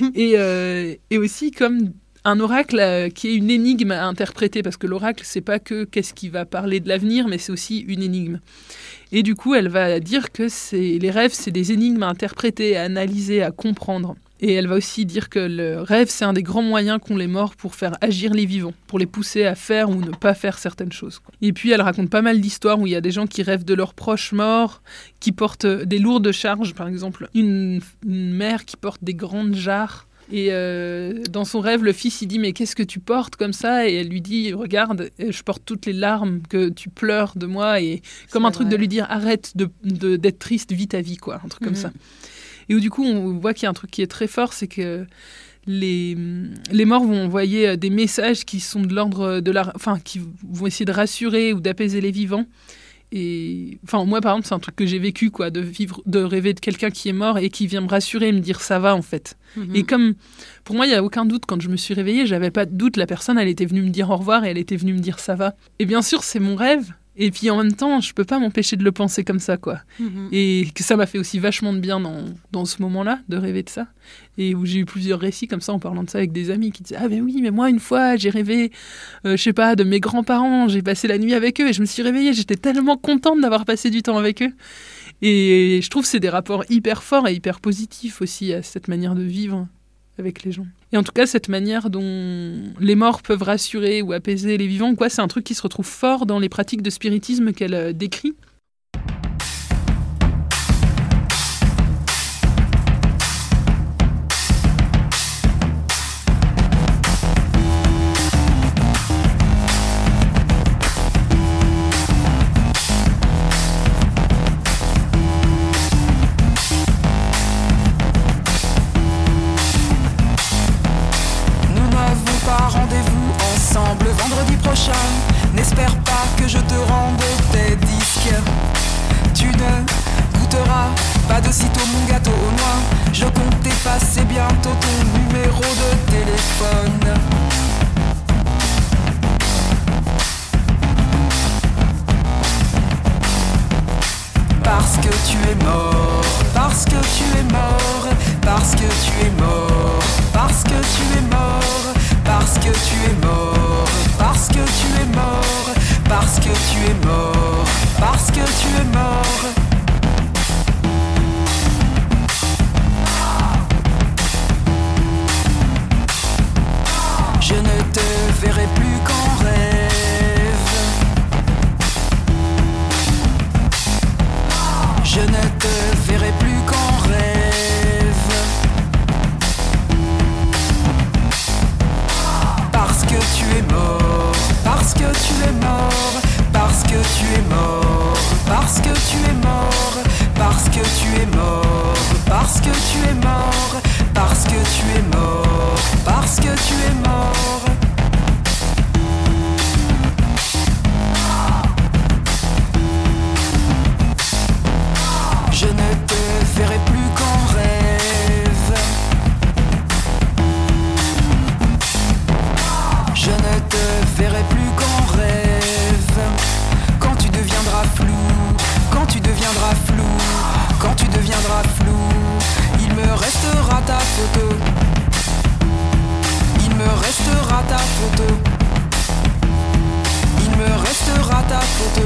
Et aussi comme un oracle qui est une énigme à interpréter, parce que l'oracle, c'est pas que qu'est-ce qui va parler de l'avenir, mais c'est aussi une énigme. Et du coup, elle va dire que les rêves, c'est des énigmes à interpréter, à analyser, à comprendre. Et elle va aussi dire que le rêve, c'est un des grands moyens qu'ont les morts pour faire agir les vivants, pour les pousser à faire ou ne pas faire certaines choses. Et puis, elle raconte pas mal d'histoires où il y a des gens qui rêvent de leurs proches morts, qui portent des lourdes charges, par exemple. Une mère qui porte des grandes jarres. Et dans son rêve, le fils, il dit « Mais qu'est-ce que tu portes comme ça ?» Et elle lui dit « Regarde, je porte toutes les larmes que tu pleures de moi. » Et comme un truc de lui dire « Arrête d'être triste, vis ta vie, quoi. » Un truc comme ça. Et où du coup, on voit qu'il y a un truc qui est très fort, c'est que les morts vont envoyer des messages qui sont de l'ordre de qui vont essayer de rassurer ou d'apaiser les vivants. Et moi, par exemple, c'est un truc que j'ai vécu, quoi, de rêver de quelqu'un qui est mort et qui vient me rassurer et me dire ça va, en fait. Et comme pour moi, il y a aucun doute, quand je me suis réveillée, j'avais pas de doute, la personne, elle était venue me dire au revoir et elle était venue me dire ça va. Et bien sûr, c'est mon rêve. Et puis en même temps, je peux pas m'empêcher de le penser comme ça, quoi. Et que ça m'a fait aussi vachement de bien dans ce moment-là, de rêver de ça. Et où j'ai eu plusieurs récits comme ça, en parlant de ça avec des amis qui disaient « Ah mais oui, mais moi, une fois, j'ai rêvé, je sais pas, de mes grands-parents, j'ai passé la nuit avec eux et je me suis réveillée, j'étais tellement contente d'avoir passé du temps avec eux. » Et je trouve que c'est des rapports hyper forts et hyper positifs aussi à cette manière de vivre avec les gens. Et en tout cas, cette manière dont les morts peuvent rassurer ou apaiser les vivants, quoi, c'est un truc qui se retrouve fort dans les pratiques de spiritisme qu'elle décrit. Nous n'avons pas N'espère pas que je te rende tes disques. Tu ne goûteras pas de sitôt mon gâteau au noix. Je compte effacer bientôt ton numéro de téléphone. Parce que tu es mort, parce que tu es mort, parce que tu es mort, parce que tu es mort, parce que tu es mort, parce que tu es mort, parce que tu es mort, parce que tu es mort. Je ne te verrai plus qu'en rêve. Je ne te verrai plus qu'en rêve. Parce que tu es mort, parce que tu es mort, parce que tu es mort, parce que tu es mort, parce que tu es mort, parce que tu es mort, parce que tu es mort, parce que tu es mort. Je ne te verrai plus qu'en rêve. Je ne te verrai plus qu'en rêve. Quand tu deviendras flou, quand tu deviendras flou, quand tu deviendras flou, il me restera ta photo. Il me restera ta photo. Il me restera ta photo.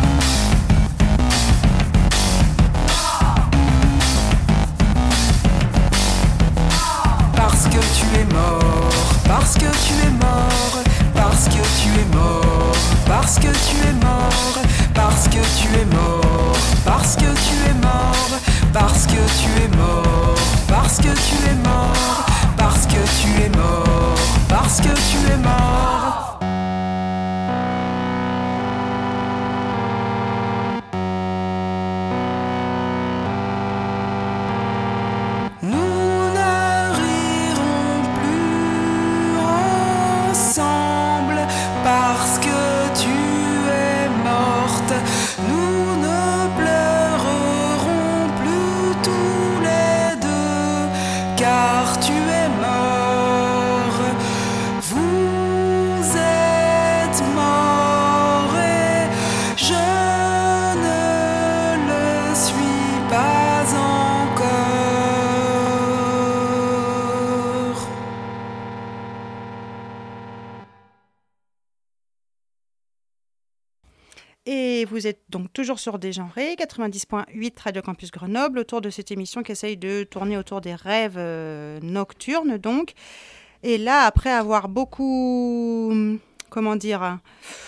Parce que tu es mort, parce que tu es mort, parce que tu es mort, parce que tu es mort, parce que tu es mort, parce que tu es mort, parce que tu es mort, parce que tu es mort, parce que tu es mort, parce que tu es mort. Parce que tu es morte, nous ne pleurerons plus tous les deux, car tu es mort. Vous êtes mort et je ne le suis pas encore. Et vous êtes donc toujours sur Dégenré, 90.8 Radio Campus Grenoble, autour de cette émission qui essaye de tourner autour des rêves nocturnes, donc. Et là, après avoir beaucoup, comment dire,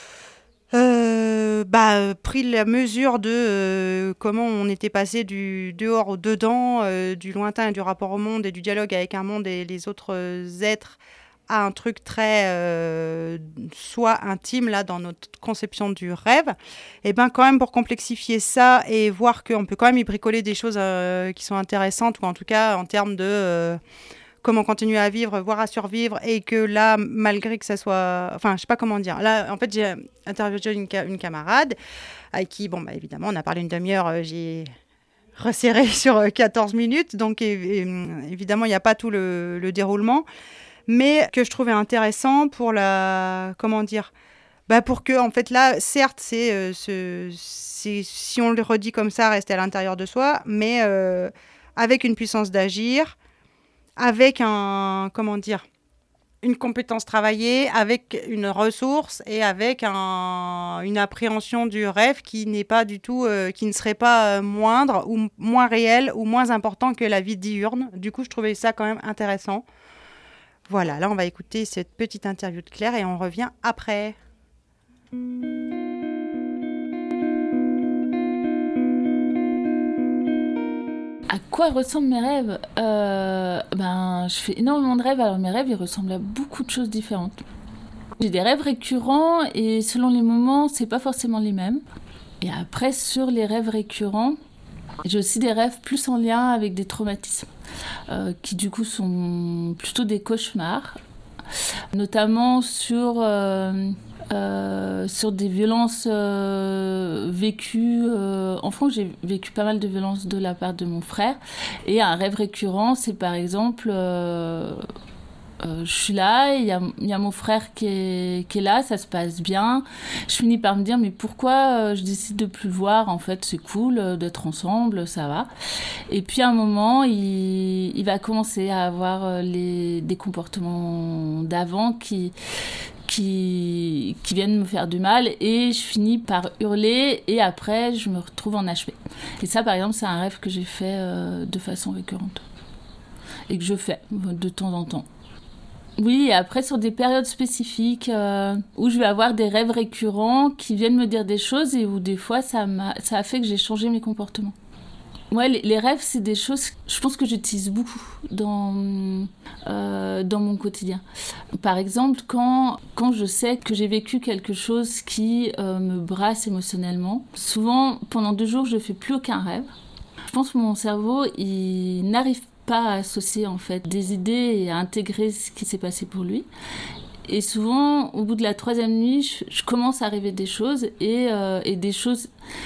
pris la mesure de comment on était passé du dehors au dedans, du lointain et du rapport au monde et du dialogue avec un monde et les autres êtres, à un truc très soit intime là dans notre conception du rêve, et ben quand même pour complexifier ça et voir qu'on peut quand même y bricoler des choses qui sont intéressantes, ou en tout cas en termes de comment continuer à vivre, voire à survivre, et que là, malgré que ça soit... Enfin, je sais pas comment dire. Là, en fait, j'ai interviewé une camarade avec qui, bon, bah, évidemment, on a parlé une demi-heure, j'ai resserré sur 14 minutes, donc évidemment, il n'y a pas tout le déroulement, mais que je trouvais intéressant pour la... Comment dire ? Bah pour que, en fait, là, certes, c'est si on le redit comme ça, rester à l'intérieur de soi, mais avec une puissance d'agir, avec une compétence travaillée, avec une ressource et avec une appréhension du rêve qui n'est pas du tout, qui ne serait pas moindre ou moins réel ou moins important que la vie diurne. Du coup, je trouvais ça quand même intéressant. Voilà, là, on va écouter cette petite interview de Claire et on revient après. À quoi ressemblent mes rêves ? Je fais énormément de rêves. Alors mes rêves, ils ressemblent à beaucoup de choses différentes. J'ai des rêves récurrents et selon les moments, c'est pas forcément les mêmes. Et après, sur les rêves récurrents, j'ai aussi des rêves plus en lien avec des traumatismes, qui du coup sont plutôt des cauchemars, notamment sur sur des violences vécues enfant. J'ai vécu pas mal de violences de la part de mon frère. Et un rêve récurrent, c'est par exemple... je suis là, il y a mon frère qui est là, ça se passe bien. Je finis par me dire, mais pourquoi je décide de plus le voir? En fait, c'est cool d'être ensemble, ça va. Et puis à un moment, il va commencer à avoir des comportements d'avant qui viennent me faire du mal, et je finis par hurler, et après, je me retrouve en HP. Et ça, par exemple, c'est un rêve que j'ai fait de façon récurrente. Et que je fais de temps en temps. Oui, et après, sur des périodes spécifiques où je vais avoir des rêves récurrents qui viennent me dire des choses, et où des fois, ça a fait que j'ai changé mes comportements. Ouais, les rêves, c'est des choses, je pense, que j'utilise beaucoup dans mon quotidien. Par exemple, quand je sais que j'ai vécu quelque chose qui me brasse émotionnellement, souvent, pendant 2 jours, je ne fais plus aucun rêve. Je pense que mon cerveau, il n'arrive pas à associer en fait des idées et à intégrer ce qui s'est passé pour lui. Et souvent, au bout de la 3e nuit, je commence à rêver des choses, et des choses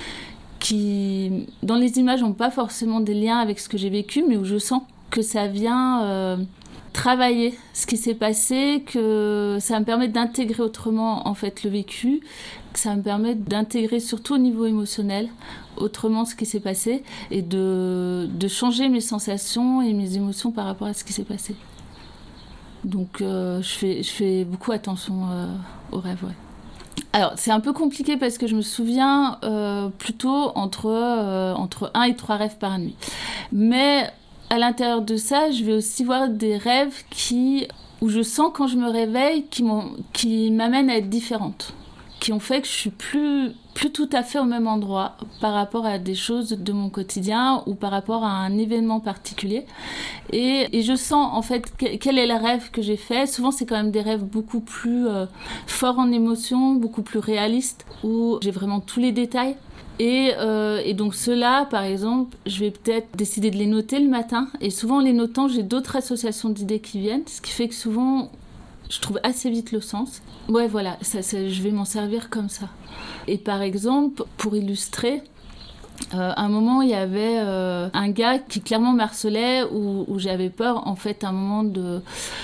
qui, dans les images, n'ont pas forcément des liens avec ce que j'ai vécu, mais où je sens que ça vient travailler ce qui s'est passé, que ça me permet d'intégrer autrement en fait le vécu, que ça me permet d'intégrer surtout au niveau émotionnel autrement ce qui s'est passé, et de changer mes sensations et mes émotions par rapport à ce qui s'est passé. Donc je fais beaucoup attention aux rêves, ouais. Alors, c'est un peu compliqué parce que je me souviens plutôt entre 1 et 3 rêves par nuit. Mais à l'intérieur de ça, je vais aussi voir des rêves où je sens quand je me réveille qui m'amènent à être différente, qui ont fait que je suis plus tout à fait au même endroit par rapport à des choses de mon quotidien ou par rapport à un événement particulier. Et je sens en fait quel est le rêve que j'ai fait. Souvent, c'est quand même des rêves beaucoup plus forts en émotion, beaucoup plus réalistes, où j'ai vraiment tous les détails. Et donc ceux-là, par exemple, je vais peut-être décider de les noter le matin. Et souvent, en les notant, j'ai d'autres associations d'idées qui viennent, ce qui fait que souvent, je trouve assez vite le sens. Ouais, voilà, je vais m'en servir comme ça. Et par exemple, pour illustrer, à un moment, il y avait un gars qui clairement me harcelait, où j'avais peur, en fait, à un moment de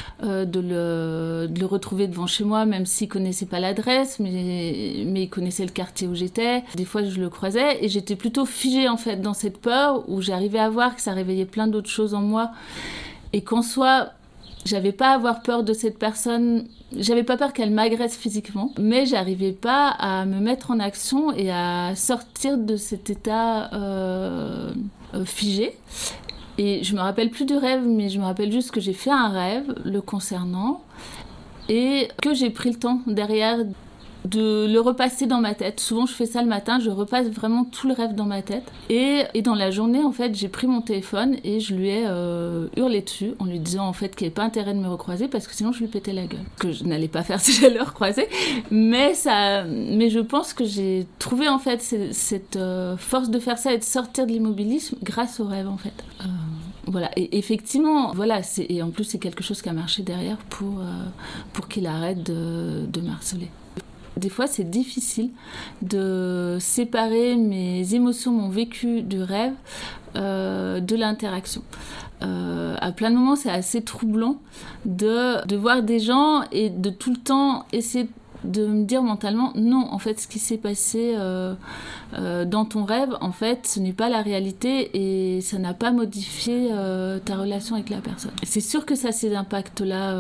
le retrouver devant chez moi, même s'il connaissait pas l'adresse, mais il connaissait le quartier où j'étais. Des fois, je le croisais, et j'étais plutôt figée, en fait, dans cette peur, où j'arrivais à voir que ça réveillait plein d'autres choses en moi, et qu'en soi, j'avais pas à avoir peur de cette personne, j'avais pas peur qu'elle m'agresse physiquement, mais j'arrivais pas à me mettre en action et à sortir de cet état figé. Et je me rappelle plus du rêve, mais je me rappelle juste que j'ai fait un rêve le concernant, et que j'ai pris le temps derrière de le repasser dans ma tête. Souvent, je fais ça le matin, je repasse vraiment tout le rêve dans ma tête. Et dans la journée, en fait, j'ai pris mon téléphone et je lui ai hurlé dessus en lui disant en fait qu'il n'y avait pas intérêt de me recroiser parce que sinon je lui pétais la gueule. Que je n'allais pas faire si j'allais le recroiser. Mais je pense que j'ai trouvé en fait cette force de faire ça et de sortir de l'immobilisme grâce au rêve en fait. Voilà, et effectivement, voilà, et en plus c'est quelque chose qui a marché derrière pour qu'il arrête de me harceler. Des fois, c'est difficile de séparer mes émotions, mon vécu du rêve, de l'interaction. À plein de moments, c'est assez troublant de voir des gens et de tout le temps essayer de me dire mentalement non, en fait, ce qui s'est passé dans ton rêve, en fait, ce n'est pas la réalité et ça n'a pas modifié ta relation avec la personne. C'est sûr que ça a ces impacts-là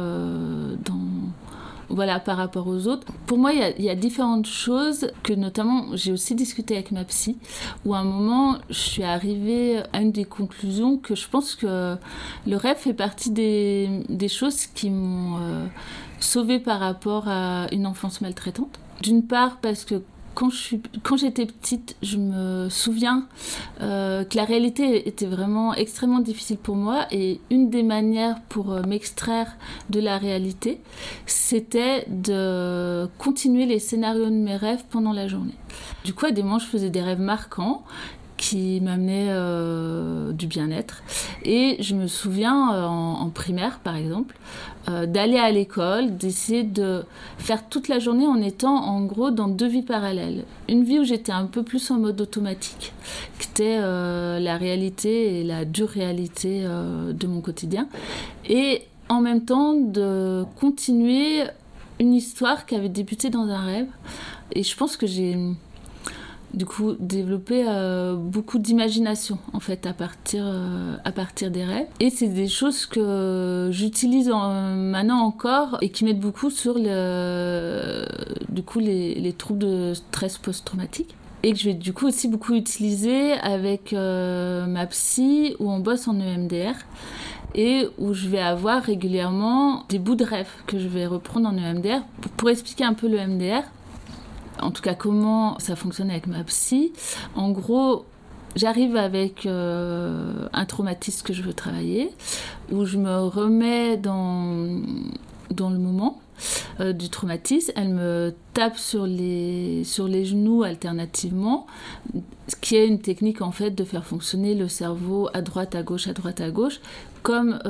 voilà, par rapport aux autres. Pour moi, il y a différentes choses que, notamment, j'ai aussi discuté avec ma psy, où à un moment, je suis arrivée à une des conclusions que je pense que le rêve fait partie des choses qui m'ont sauvée par rapport à une enfance maltraitante. D'une part, parce que quand j'étais petite, je me souviens que la réalité était vraiment extrêmement difficile pour moi, et une des manières pour m'extraire de la réalité, c'était de continuer les scénarios de mes rêves pendant la journée. Du coup, à des moments, je faisais des rêves marquants qui m'amenaient du bien-être. Et je me souviens, en primaire par exemple, d'aller à l'école, d'essayer de faire toute la journée en étant en gros dans 2 vies parallèles. Une vie où j'étais un peu plus en mode automatique, qui était la réalité et la dure réalité de mon quotidien. Et en même temps de continuer une histoire qui avait débuté dans un rêve. Et je pense que j'ai du coup développé beaucoup d'imagination en fait à partir des rêves. Et c'est des choses que j'utilise maintenant encore et qui m'aident beaucoup sur du coup les troubles de stress post-traumatique. Et que je vais du coup aussi beaucoup utiliser avec ma psy où on bosse en EMDR. Et où je vais avoir régulièrement des bouts de rêve que je vais reprendre en EMDR pour expliquer un peu le EMDR. En tout cas, comment ça fonctionne avec ma psy. En gros, j'arrive avec un traumatisme que je veux travailler, où je me remets dans le moment du traumatisme. Elle me tape sur les genoux alternativement, ce qui est une technique en fait de faire fonctionner le cerveau à droite, à gauche, comme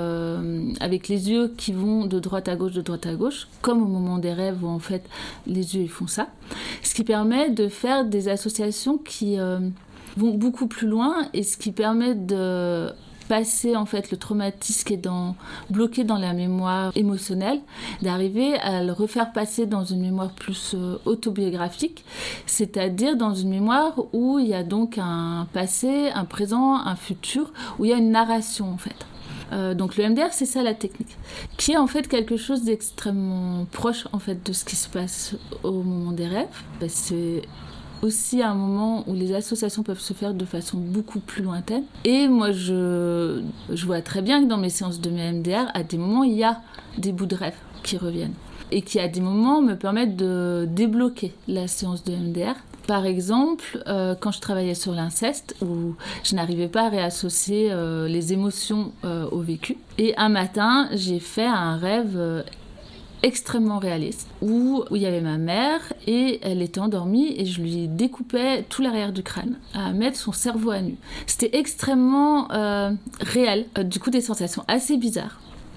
avec les yeux qui vont de droite à gauche, comme au moment des rêves où en fait les yeux ils font ça. Ce qui permet de faire des associations qui vont beaucoup plus loin et ce qui permet de passer en fait le traumatisme qui est bloqué dans la mémoire émotionnelle, d'arriver à le refaire passer dans une mémoire plus autobiographique, c'est-à-dire dans une mémoire où il y a donc un passé, un présent, un futur, où il y a une narration en fait. Donc le MDR, c'est ça la technique, qui est en fait quelque chose d'extrêmement proche en fait de ce qui se passe au moment des rêves. C'est aussi un moment où les associations peuvent se faire de façon beaucoup plus lointaine. Et moi, je vois très bien que dans mes séances de MDR, à des moments, il y a des bouts de rêve qui reviennent. Et qui, à des moments, me permettent de débloquer la séance de MDR. Par exemple, quand je travaillais sur l'inceste, où je n'arrivais pas à réassocier les émotions au vécu. Et un matin, j'ai fait un rêve extrêmement réaliste, où il y avait ma mère et elle était endormie et je lui découpais tout l'arrière du crâne à mettre son cerveau à nu. C'était extrêmement réel, du coup des sensations assez bizarres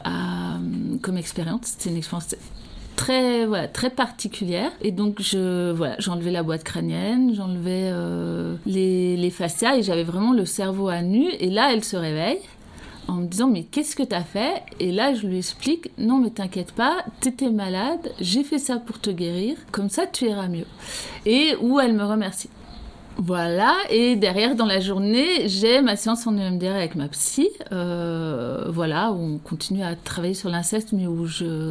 comme expérience. C'était une expérience très particulière. Et donc j'enlevais la boîte crânienne, j'enlevais les fascias et j'avais vraiment le cerveau à nu. Et là, elle se réveille en me disant « Mais qu'est-ce que t'as fait ?» Et là, je lui explique « Non, mais t'inquiète pas, t'étais malade, j'ai fait ça pour te guérir, comme ça tu iras mieux. » Et où elle me remercie. Voilà, et derrière, dans la journée, j'ai ma séance en EMDR avec ma psy, voilà, où on continue à travailler sur l'inceste, mais où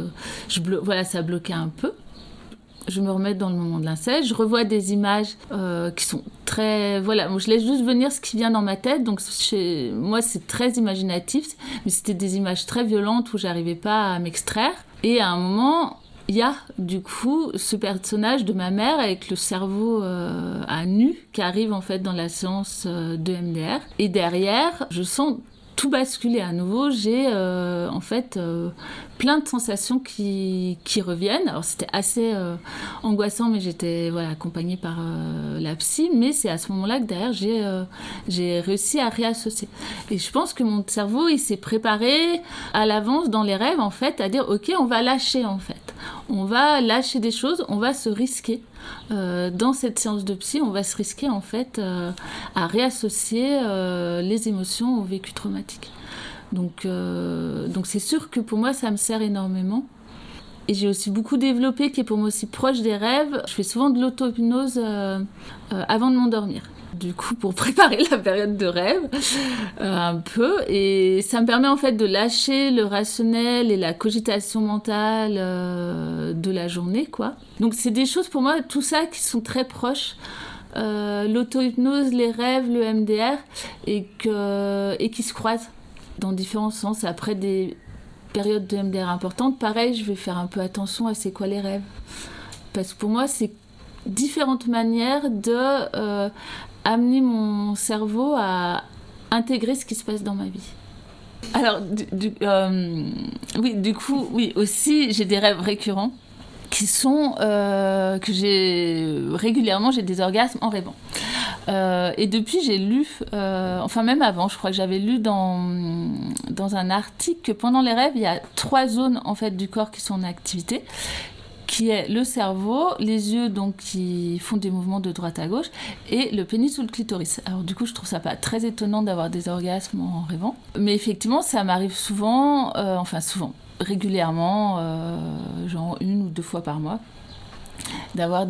ça bloquait un peu. Je me remets dans le moment de l'inceste, je revois des images qui sont très... Voilà, je laisse juste venir ce qui vient dans ma tête, donc moi c'est très imaginatif, mais c'était des images très violentes où j'arrivais pas à m'extraire. Et à un moment, il y a du coup ce personnage de ma mère avec le cerveau à nu qui arrive en fait dans la séance de MDR. Et derrière, je sens tout basculer à nouveau, j'ai en fait plein de sensations qui reviennent. Alors c'était assez angoissant, mais j'étais accompagnée par la psy, mais c'est à ce moment-là que derrière j'ai réussi à réassocier. Et je pense que mon cerveau il s'est préparé à l'avance dans les rêves en fait à dire ok, on va lâcher en fait, on va lâcher des choses, on va se risquer. Dans cette séance de psy, on va se risquer en fait à réassocier les émotions au vécu traumatique. Donc c'est sûr que pour moi, ça me sert énormément. Et j'ai aussi beaucoup développé, qui est pour moi aussi proche des rêves. Je fais souvent de l'auto-hypnose avant de m'endormir. Du coup, pour préparer la période de rêve, un peu. Et ça me permet en fait de lâcher le rationnel et la cogitation mentale de la journée, quoi. Donc c'est des choses pour moi, tout ça, qui sont très proches. L'auto-hypnose, les rêves, le MDR, et qui se croisent dans différents sens. Après des périodes de MDR importantes, pareil, je vais faire un peu attention à c'est quoi les rêves. Parce que pour moi, c'est différentes manières de amener mon cerveau à intégrer ce qui se passe dans ma vie. Alors, oui, aussi, j'ai des rêves récurrents qui sont que j'ai des orgasmes en rêvant. Et depuis, j'ai lu, enfin même avant, je crois que j'avais lu dans un article que pendant les rêves, il y a 3 zones en fait du corps qui sont en activité, qui est le cerveau, les yeux donc qui font des mouvements de droite à gauche, et le pénis ou le clitoris. Alors du coup, je trouve ça pas très étonnant d'avoir des orgasmes en rêvant, mais effectivement, ça m'arrive souvent, régulièrement, genre 1 ou 2 fois par mois, d'avoir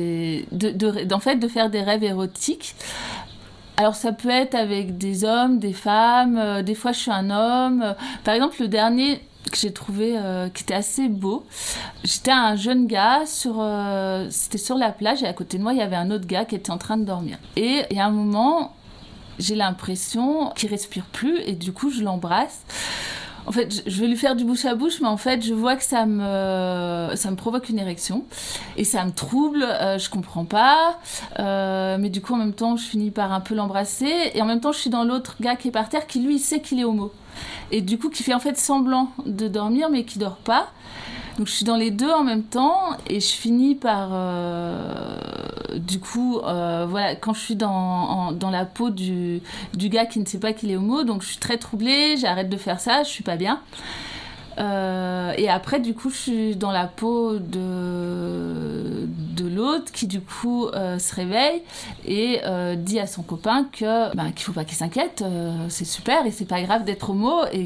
de faire des rêves érotiques. Alors ça peut être avec des hommes, des femmes, des fois je suis un homme. Par exemple, le dernier que j'ai trouvé qui était assez beau, j'étais un jeune gars, c'était sur la plage, et à côté de moi il y avait un autre gars qui était en train de dormir. Et il y a un moment, j'ai l'impression qu'il respire plus, et du coup je l'embrasse. En fait, je vais lui faire du bouche à bouche, mais en fait, je vois que ça me provoque une érection et ça me trouble. Je comprends pas, mais du coup, en même temps, je finis par un peu l'embrasser, et en même temps, je suis dans l'autre gars qui est par terre, qui lui sait qu'il est homo, et du coup, qui fait en fait semblant de dormir, mais qui dort pas. Donc, je suis dans les deux en même temps, et je finis par, du coup, voilà, quand je suis dans la peau du gars qui ne sait pas qu'il est homo, donc je suis très troublée, j'arrête de faire ça, je suis pas bien. Et après, du coup, je suis dans la peau de l'autre qui, du coup, se réveille et dit à son copain qu'il faut pas qu'il s'inquiète, c'est super et c'est pas grave d'être homo, et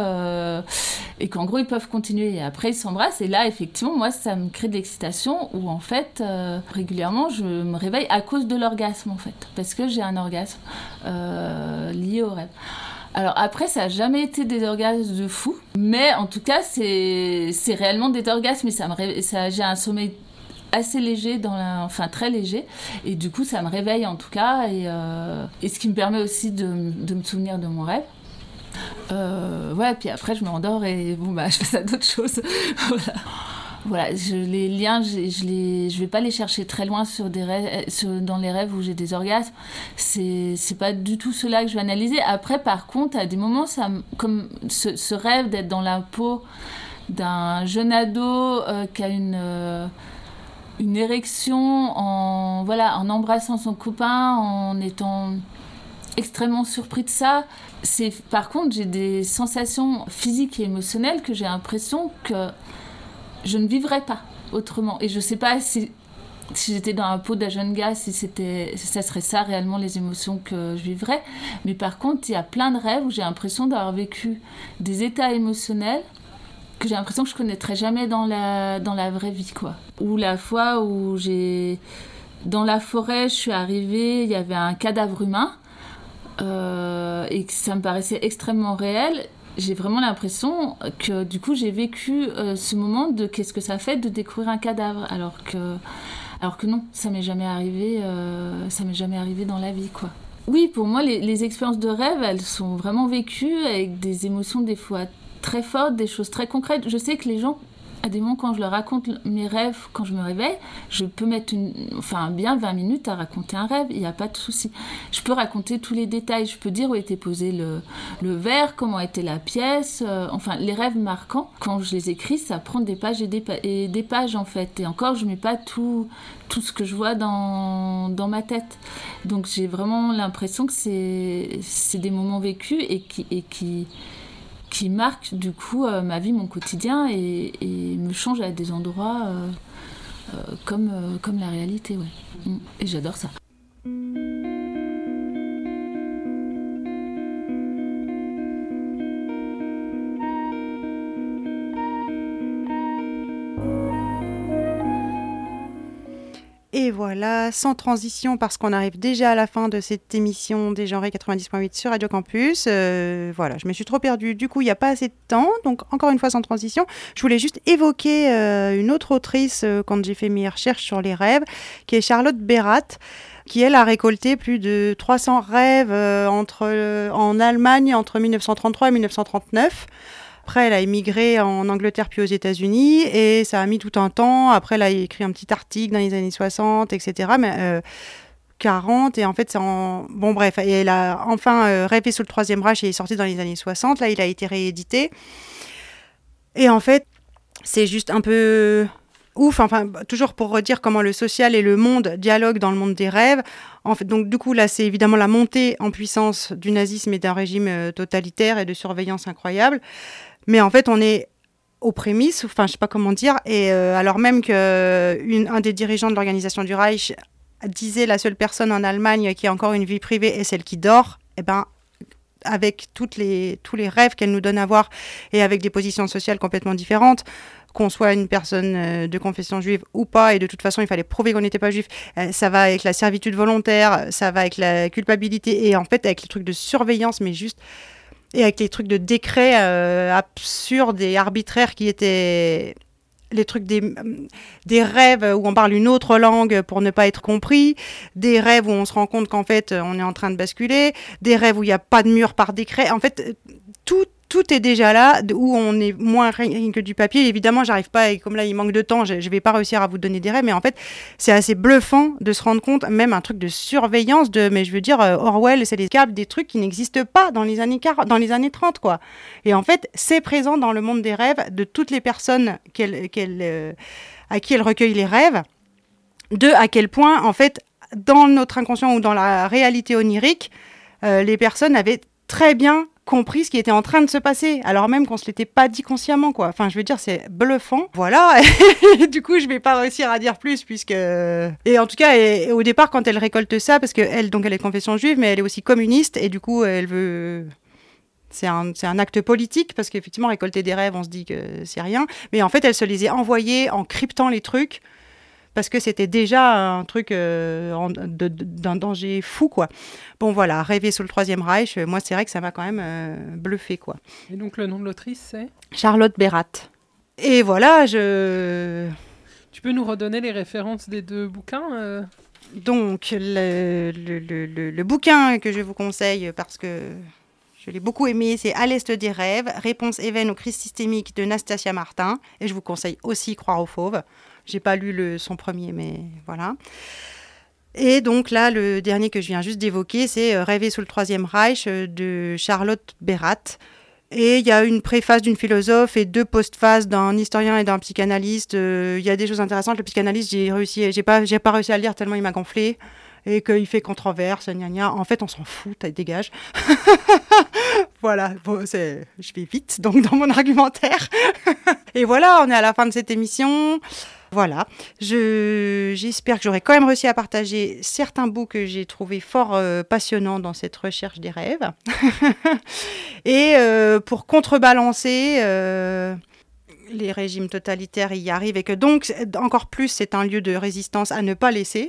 qu'en gros, ils peuvent continuer. Et après, ils s'embrassent. Et là, effectivement, moi, ça me crée de l'excitation où, en fait, régulièrement, je me réveille à cause de l'orgasme, en fait. Parce que j'ai un orgasme lié au rêve. Alors après, ça n'a jamais été des orgasmes de fou, mais en tout cas, c'est réellement des orgasmes, et j'ai un sommeil assez léger, très léger, et du coup, ça me réveille en tout cas, et ce qui me permet aussi de me souvenir de mon rêve. Puis après, je me rendors et je fais ça d'autres choses. Voilà, les liens, je vais pas les chercher très loin dans les rêves où j'ai des orgasmes. C'est pas du tout cela que je vais analyser. Après, par contre, à des moments, comme ce rêve d'être dans la peau d'un jeune ado qui a une érection en embrassant son copain, en étant extrêmement surpris de ça. Par contre, j'ai des sensations physiques et émotionnelles que j'ai l'impression que je ne vivrais pas autrement. Et je sais pas si j'étais dans la peau d'un jeune gars, si ça serait ça réellement les émotions que je vivrais. Mais par contre, il y a plein de rêves où j'ai l'impression d'avoir vécu des états émotionnels que j'ai l'impression que je connaîtrais jamais dans la vraie vie, quoi. Ou la fois où dans la forêt, je suis arrivée, il y avait un cadavre humain, et que ça me paraissait extrêmement réel. J'ai vraiment l'impression que du coup j'ai vécu ce moment de qu'est-ce que ça fait de découvrir un cadavre, alors que non, ça m'est jamais arrivé dans la vie, quoi. Oui, pour moi les expériences de rêve, elles sont vraiment vécues avec des émotions des fois très fortes, des choses très concrètes. Je sais que les gens, à des moments, quand je leur raconte mes rêves, quand je me réveille, je peux mettre bien 20 minutes à raconter un rêve, il n'y a pas de souci. Je peux raconter tous les détails, je peux dire où était posé le verre, comment était la pièce, les rêves marquants. Quand je les écris, ça prend des pages et des pages, en fait. Et encore, je ne mets pas tout ce que je vois dans ma tête. Donc j'ai vraiment l'impression que c'est des moments vécus et qui marque du coup ma vie, mon quotidien, et me change à des endroits comme la réalité, ouais. Et j'adore ça. Et voilà, sans transition, parce qu'on arrive déjà à la fin de cette émission Dégenrée 90.8 sur Radio Campus. Voilà, je me suis trop perdue. Du coup, il n'y a pas assez de temps. Donc, encore une fois, sans transition, je voulais juste évoquer une autre autrice quand j'ai fait mes recherches sur les rêves, qui est Charlotte Bérat, qui, elle, a récolté plus de 300 rêves en Allemagne entre 1933 et 1939. Après, elle a émigré en Angleterre puis aux États-Unis, et ça a mis tout un temps. Après, elle a écrit un petit article dans les années 60, etc. Mais 40, et en fait, bon, bref, et elle a enfin rêvé sous le Troisième Reich et est sorti dans les années 60. Là, il a été réédité. Et en fait, c'est juste un peu ouf. Enfin, toujours pour redire comment le social et le monde dialoguent dans le monde des rêves. En fait, donc du coup, là, c'est évidemment la montée en puissance du nazisme et d'un régime totalitaire et de surveillance incroyable. Mais en fait, on est aux prémices, enfin, je sais pas comment dire, et alors même qu'un des dirigeants de l'organisation du Reich disait la seule personne en Allemagne qui a encore une vie privée est celle qui dort, eh ben, avec tous les rêves qu'elle nous donne à voir et avec des positions sociales complètement différentes, qu'on soit une personne de confession juive ou pas, et de toute façon, il fallait prouver qu'on n'était pas juif, ça va avec la servitude volontaire, ça va avec la culpabilité, et en fait, avec les trucs de surveillance, mais juste... Et avec les trucs de décrets absurdes et arbitraires qui étaient les trucs des rêves où on parle une autre langue pour ne pas être compris, des rêves où on se rend compte qu'en fait on est en train de basculer, des rêves où il n'y a pas de mur par décret. En fait, tout est déjà là, où on est moins rien que du papier. Évidemment, j'arrive pas, et comme là, il manque de temps, je vais pas réussir à vous donner des rêves, mais en fait, c'est assez bluffant de se rendre compte, même un truc de surveillance, mais je veux dire, Orwell, c'est des câbles, des trucs qui n'existent pas dans les années 40, dans les années 30, quoi. Et en fait, c'est présent dans le monde des rêves de toutes les personnes à qui elle recueille les rêves, à quel point, en fait, dans notre inconscient ou dans la réalité onirique, les personnes avaient très bien compris ce qui était en train de se passer, alors même qu'on se l'était pas dit consciemment, quoi. Enfin, je veux dire, c'est bluffant. Voilà. Du coup, je vais pas réussir à dire plus, puisque... Et en tout cas, au départ, quand elle récolte ça, parce qu'elle, donc, elle est de confession juive, mais elle est aussi communiste, et du coup, elle veut... C'est un acte politique, parce qu'effectivement, récolter des rêves, on se dit que c'est rien. Mais en fait, elle se les a envoyés en cryptant les trucs, parce que c'était déjà un truc d'un danger fou, quoi. Bon, voilà, rêver sous le Troisième Reich, moi, c'est vrai que ça m'a quand même bluffé, quoi. Et donc, le nom de l'autrice, c'est Charlotte Bérat. Et voilà, Tu peux nous redonner les références des deux bouquins Donc, le bouquin que je vous conseille, parce que je l'ai beaucoup aimé, c'est À l'Est des rêves, réponse Even aux crises systémiques de Nastasia Martin. Et je vous conseille aussi Croire aux fauves. J'ai pas lu son premier, mais voilà. Et donc là, le dernier que je viens juste d'évoquer, c'est Rêver sous le Troisième Reich de Charlotte Bérat. Et il y a une préface d'une philosophe et 2 postfaces d'un historien et d'un psychanalyste. Il y a des choses intéressantes. Le psychanalyste, j'ai pas réussi à le lire tellement il m'a gonflé. Et qu'il fait controverse, gna gna. En fait, on s'en fout, dégage. Voilà, bon, je vais vite, donc, dans mon argumentaire. Et voilà, on est à la fin de cette émission. Voilà, j'espère que j'aurai quand même réussi à partager certains bouts que j'ai trouvés fort passionnants dans cette recherche des rêves. Et pour contrebalancer... les régimes totalitaires y arrivent, et que donc, encore plus, c'est un lieu de résistance à ne pas laisser.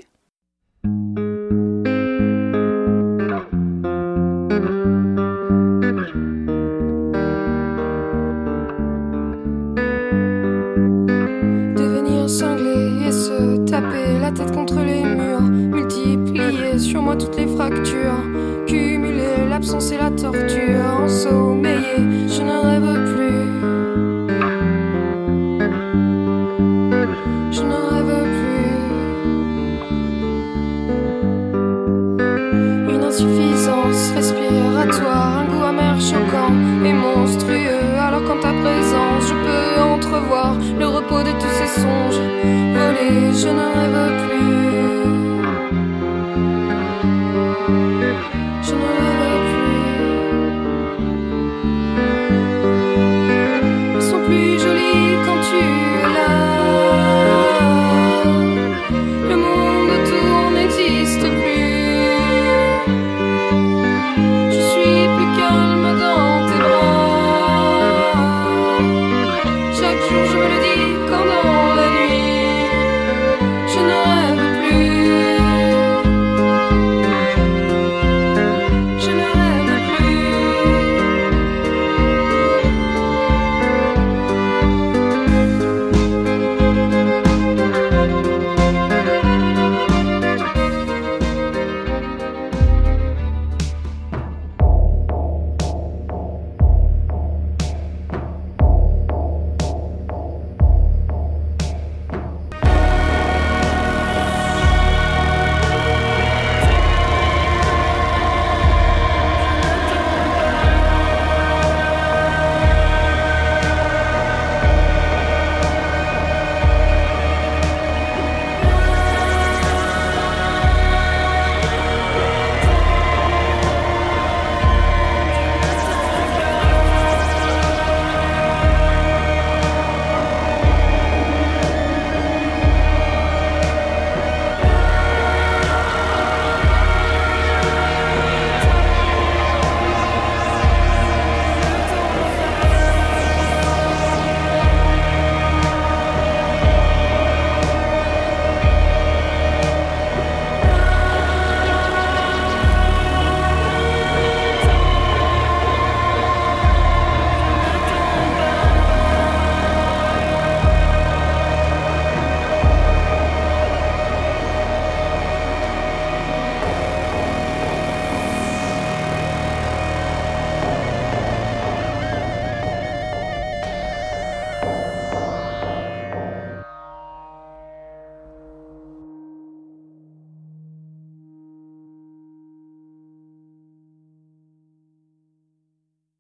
Devenir cinglé et se taper la tête contre les murs, multiplier sur moi toutes les fractures, cumuler l'absence et la torture, ensommeillé, je ne rêve plus. Je ne rêve plus. Une insuffisance respiratoire, un goût amer choquant et monstrueux. Alors qu'en ta présence, je peux entrevoir le repos de tous ces songes volés. Je ne rêve plus.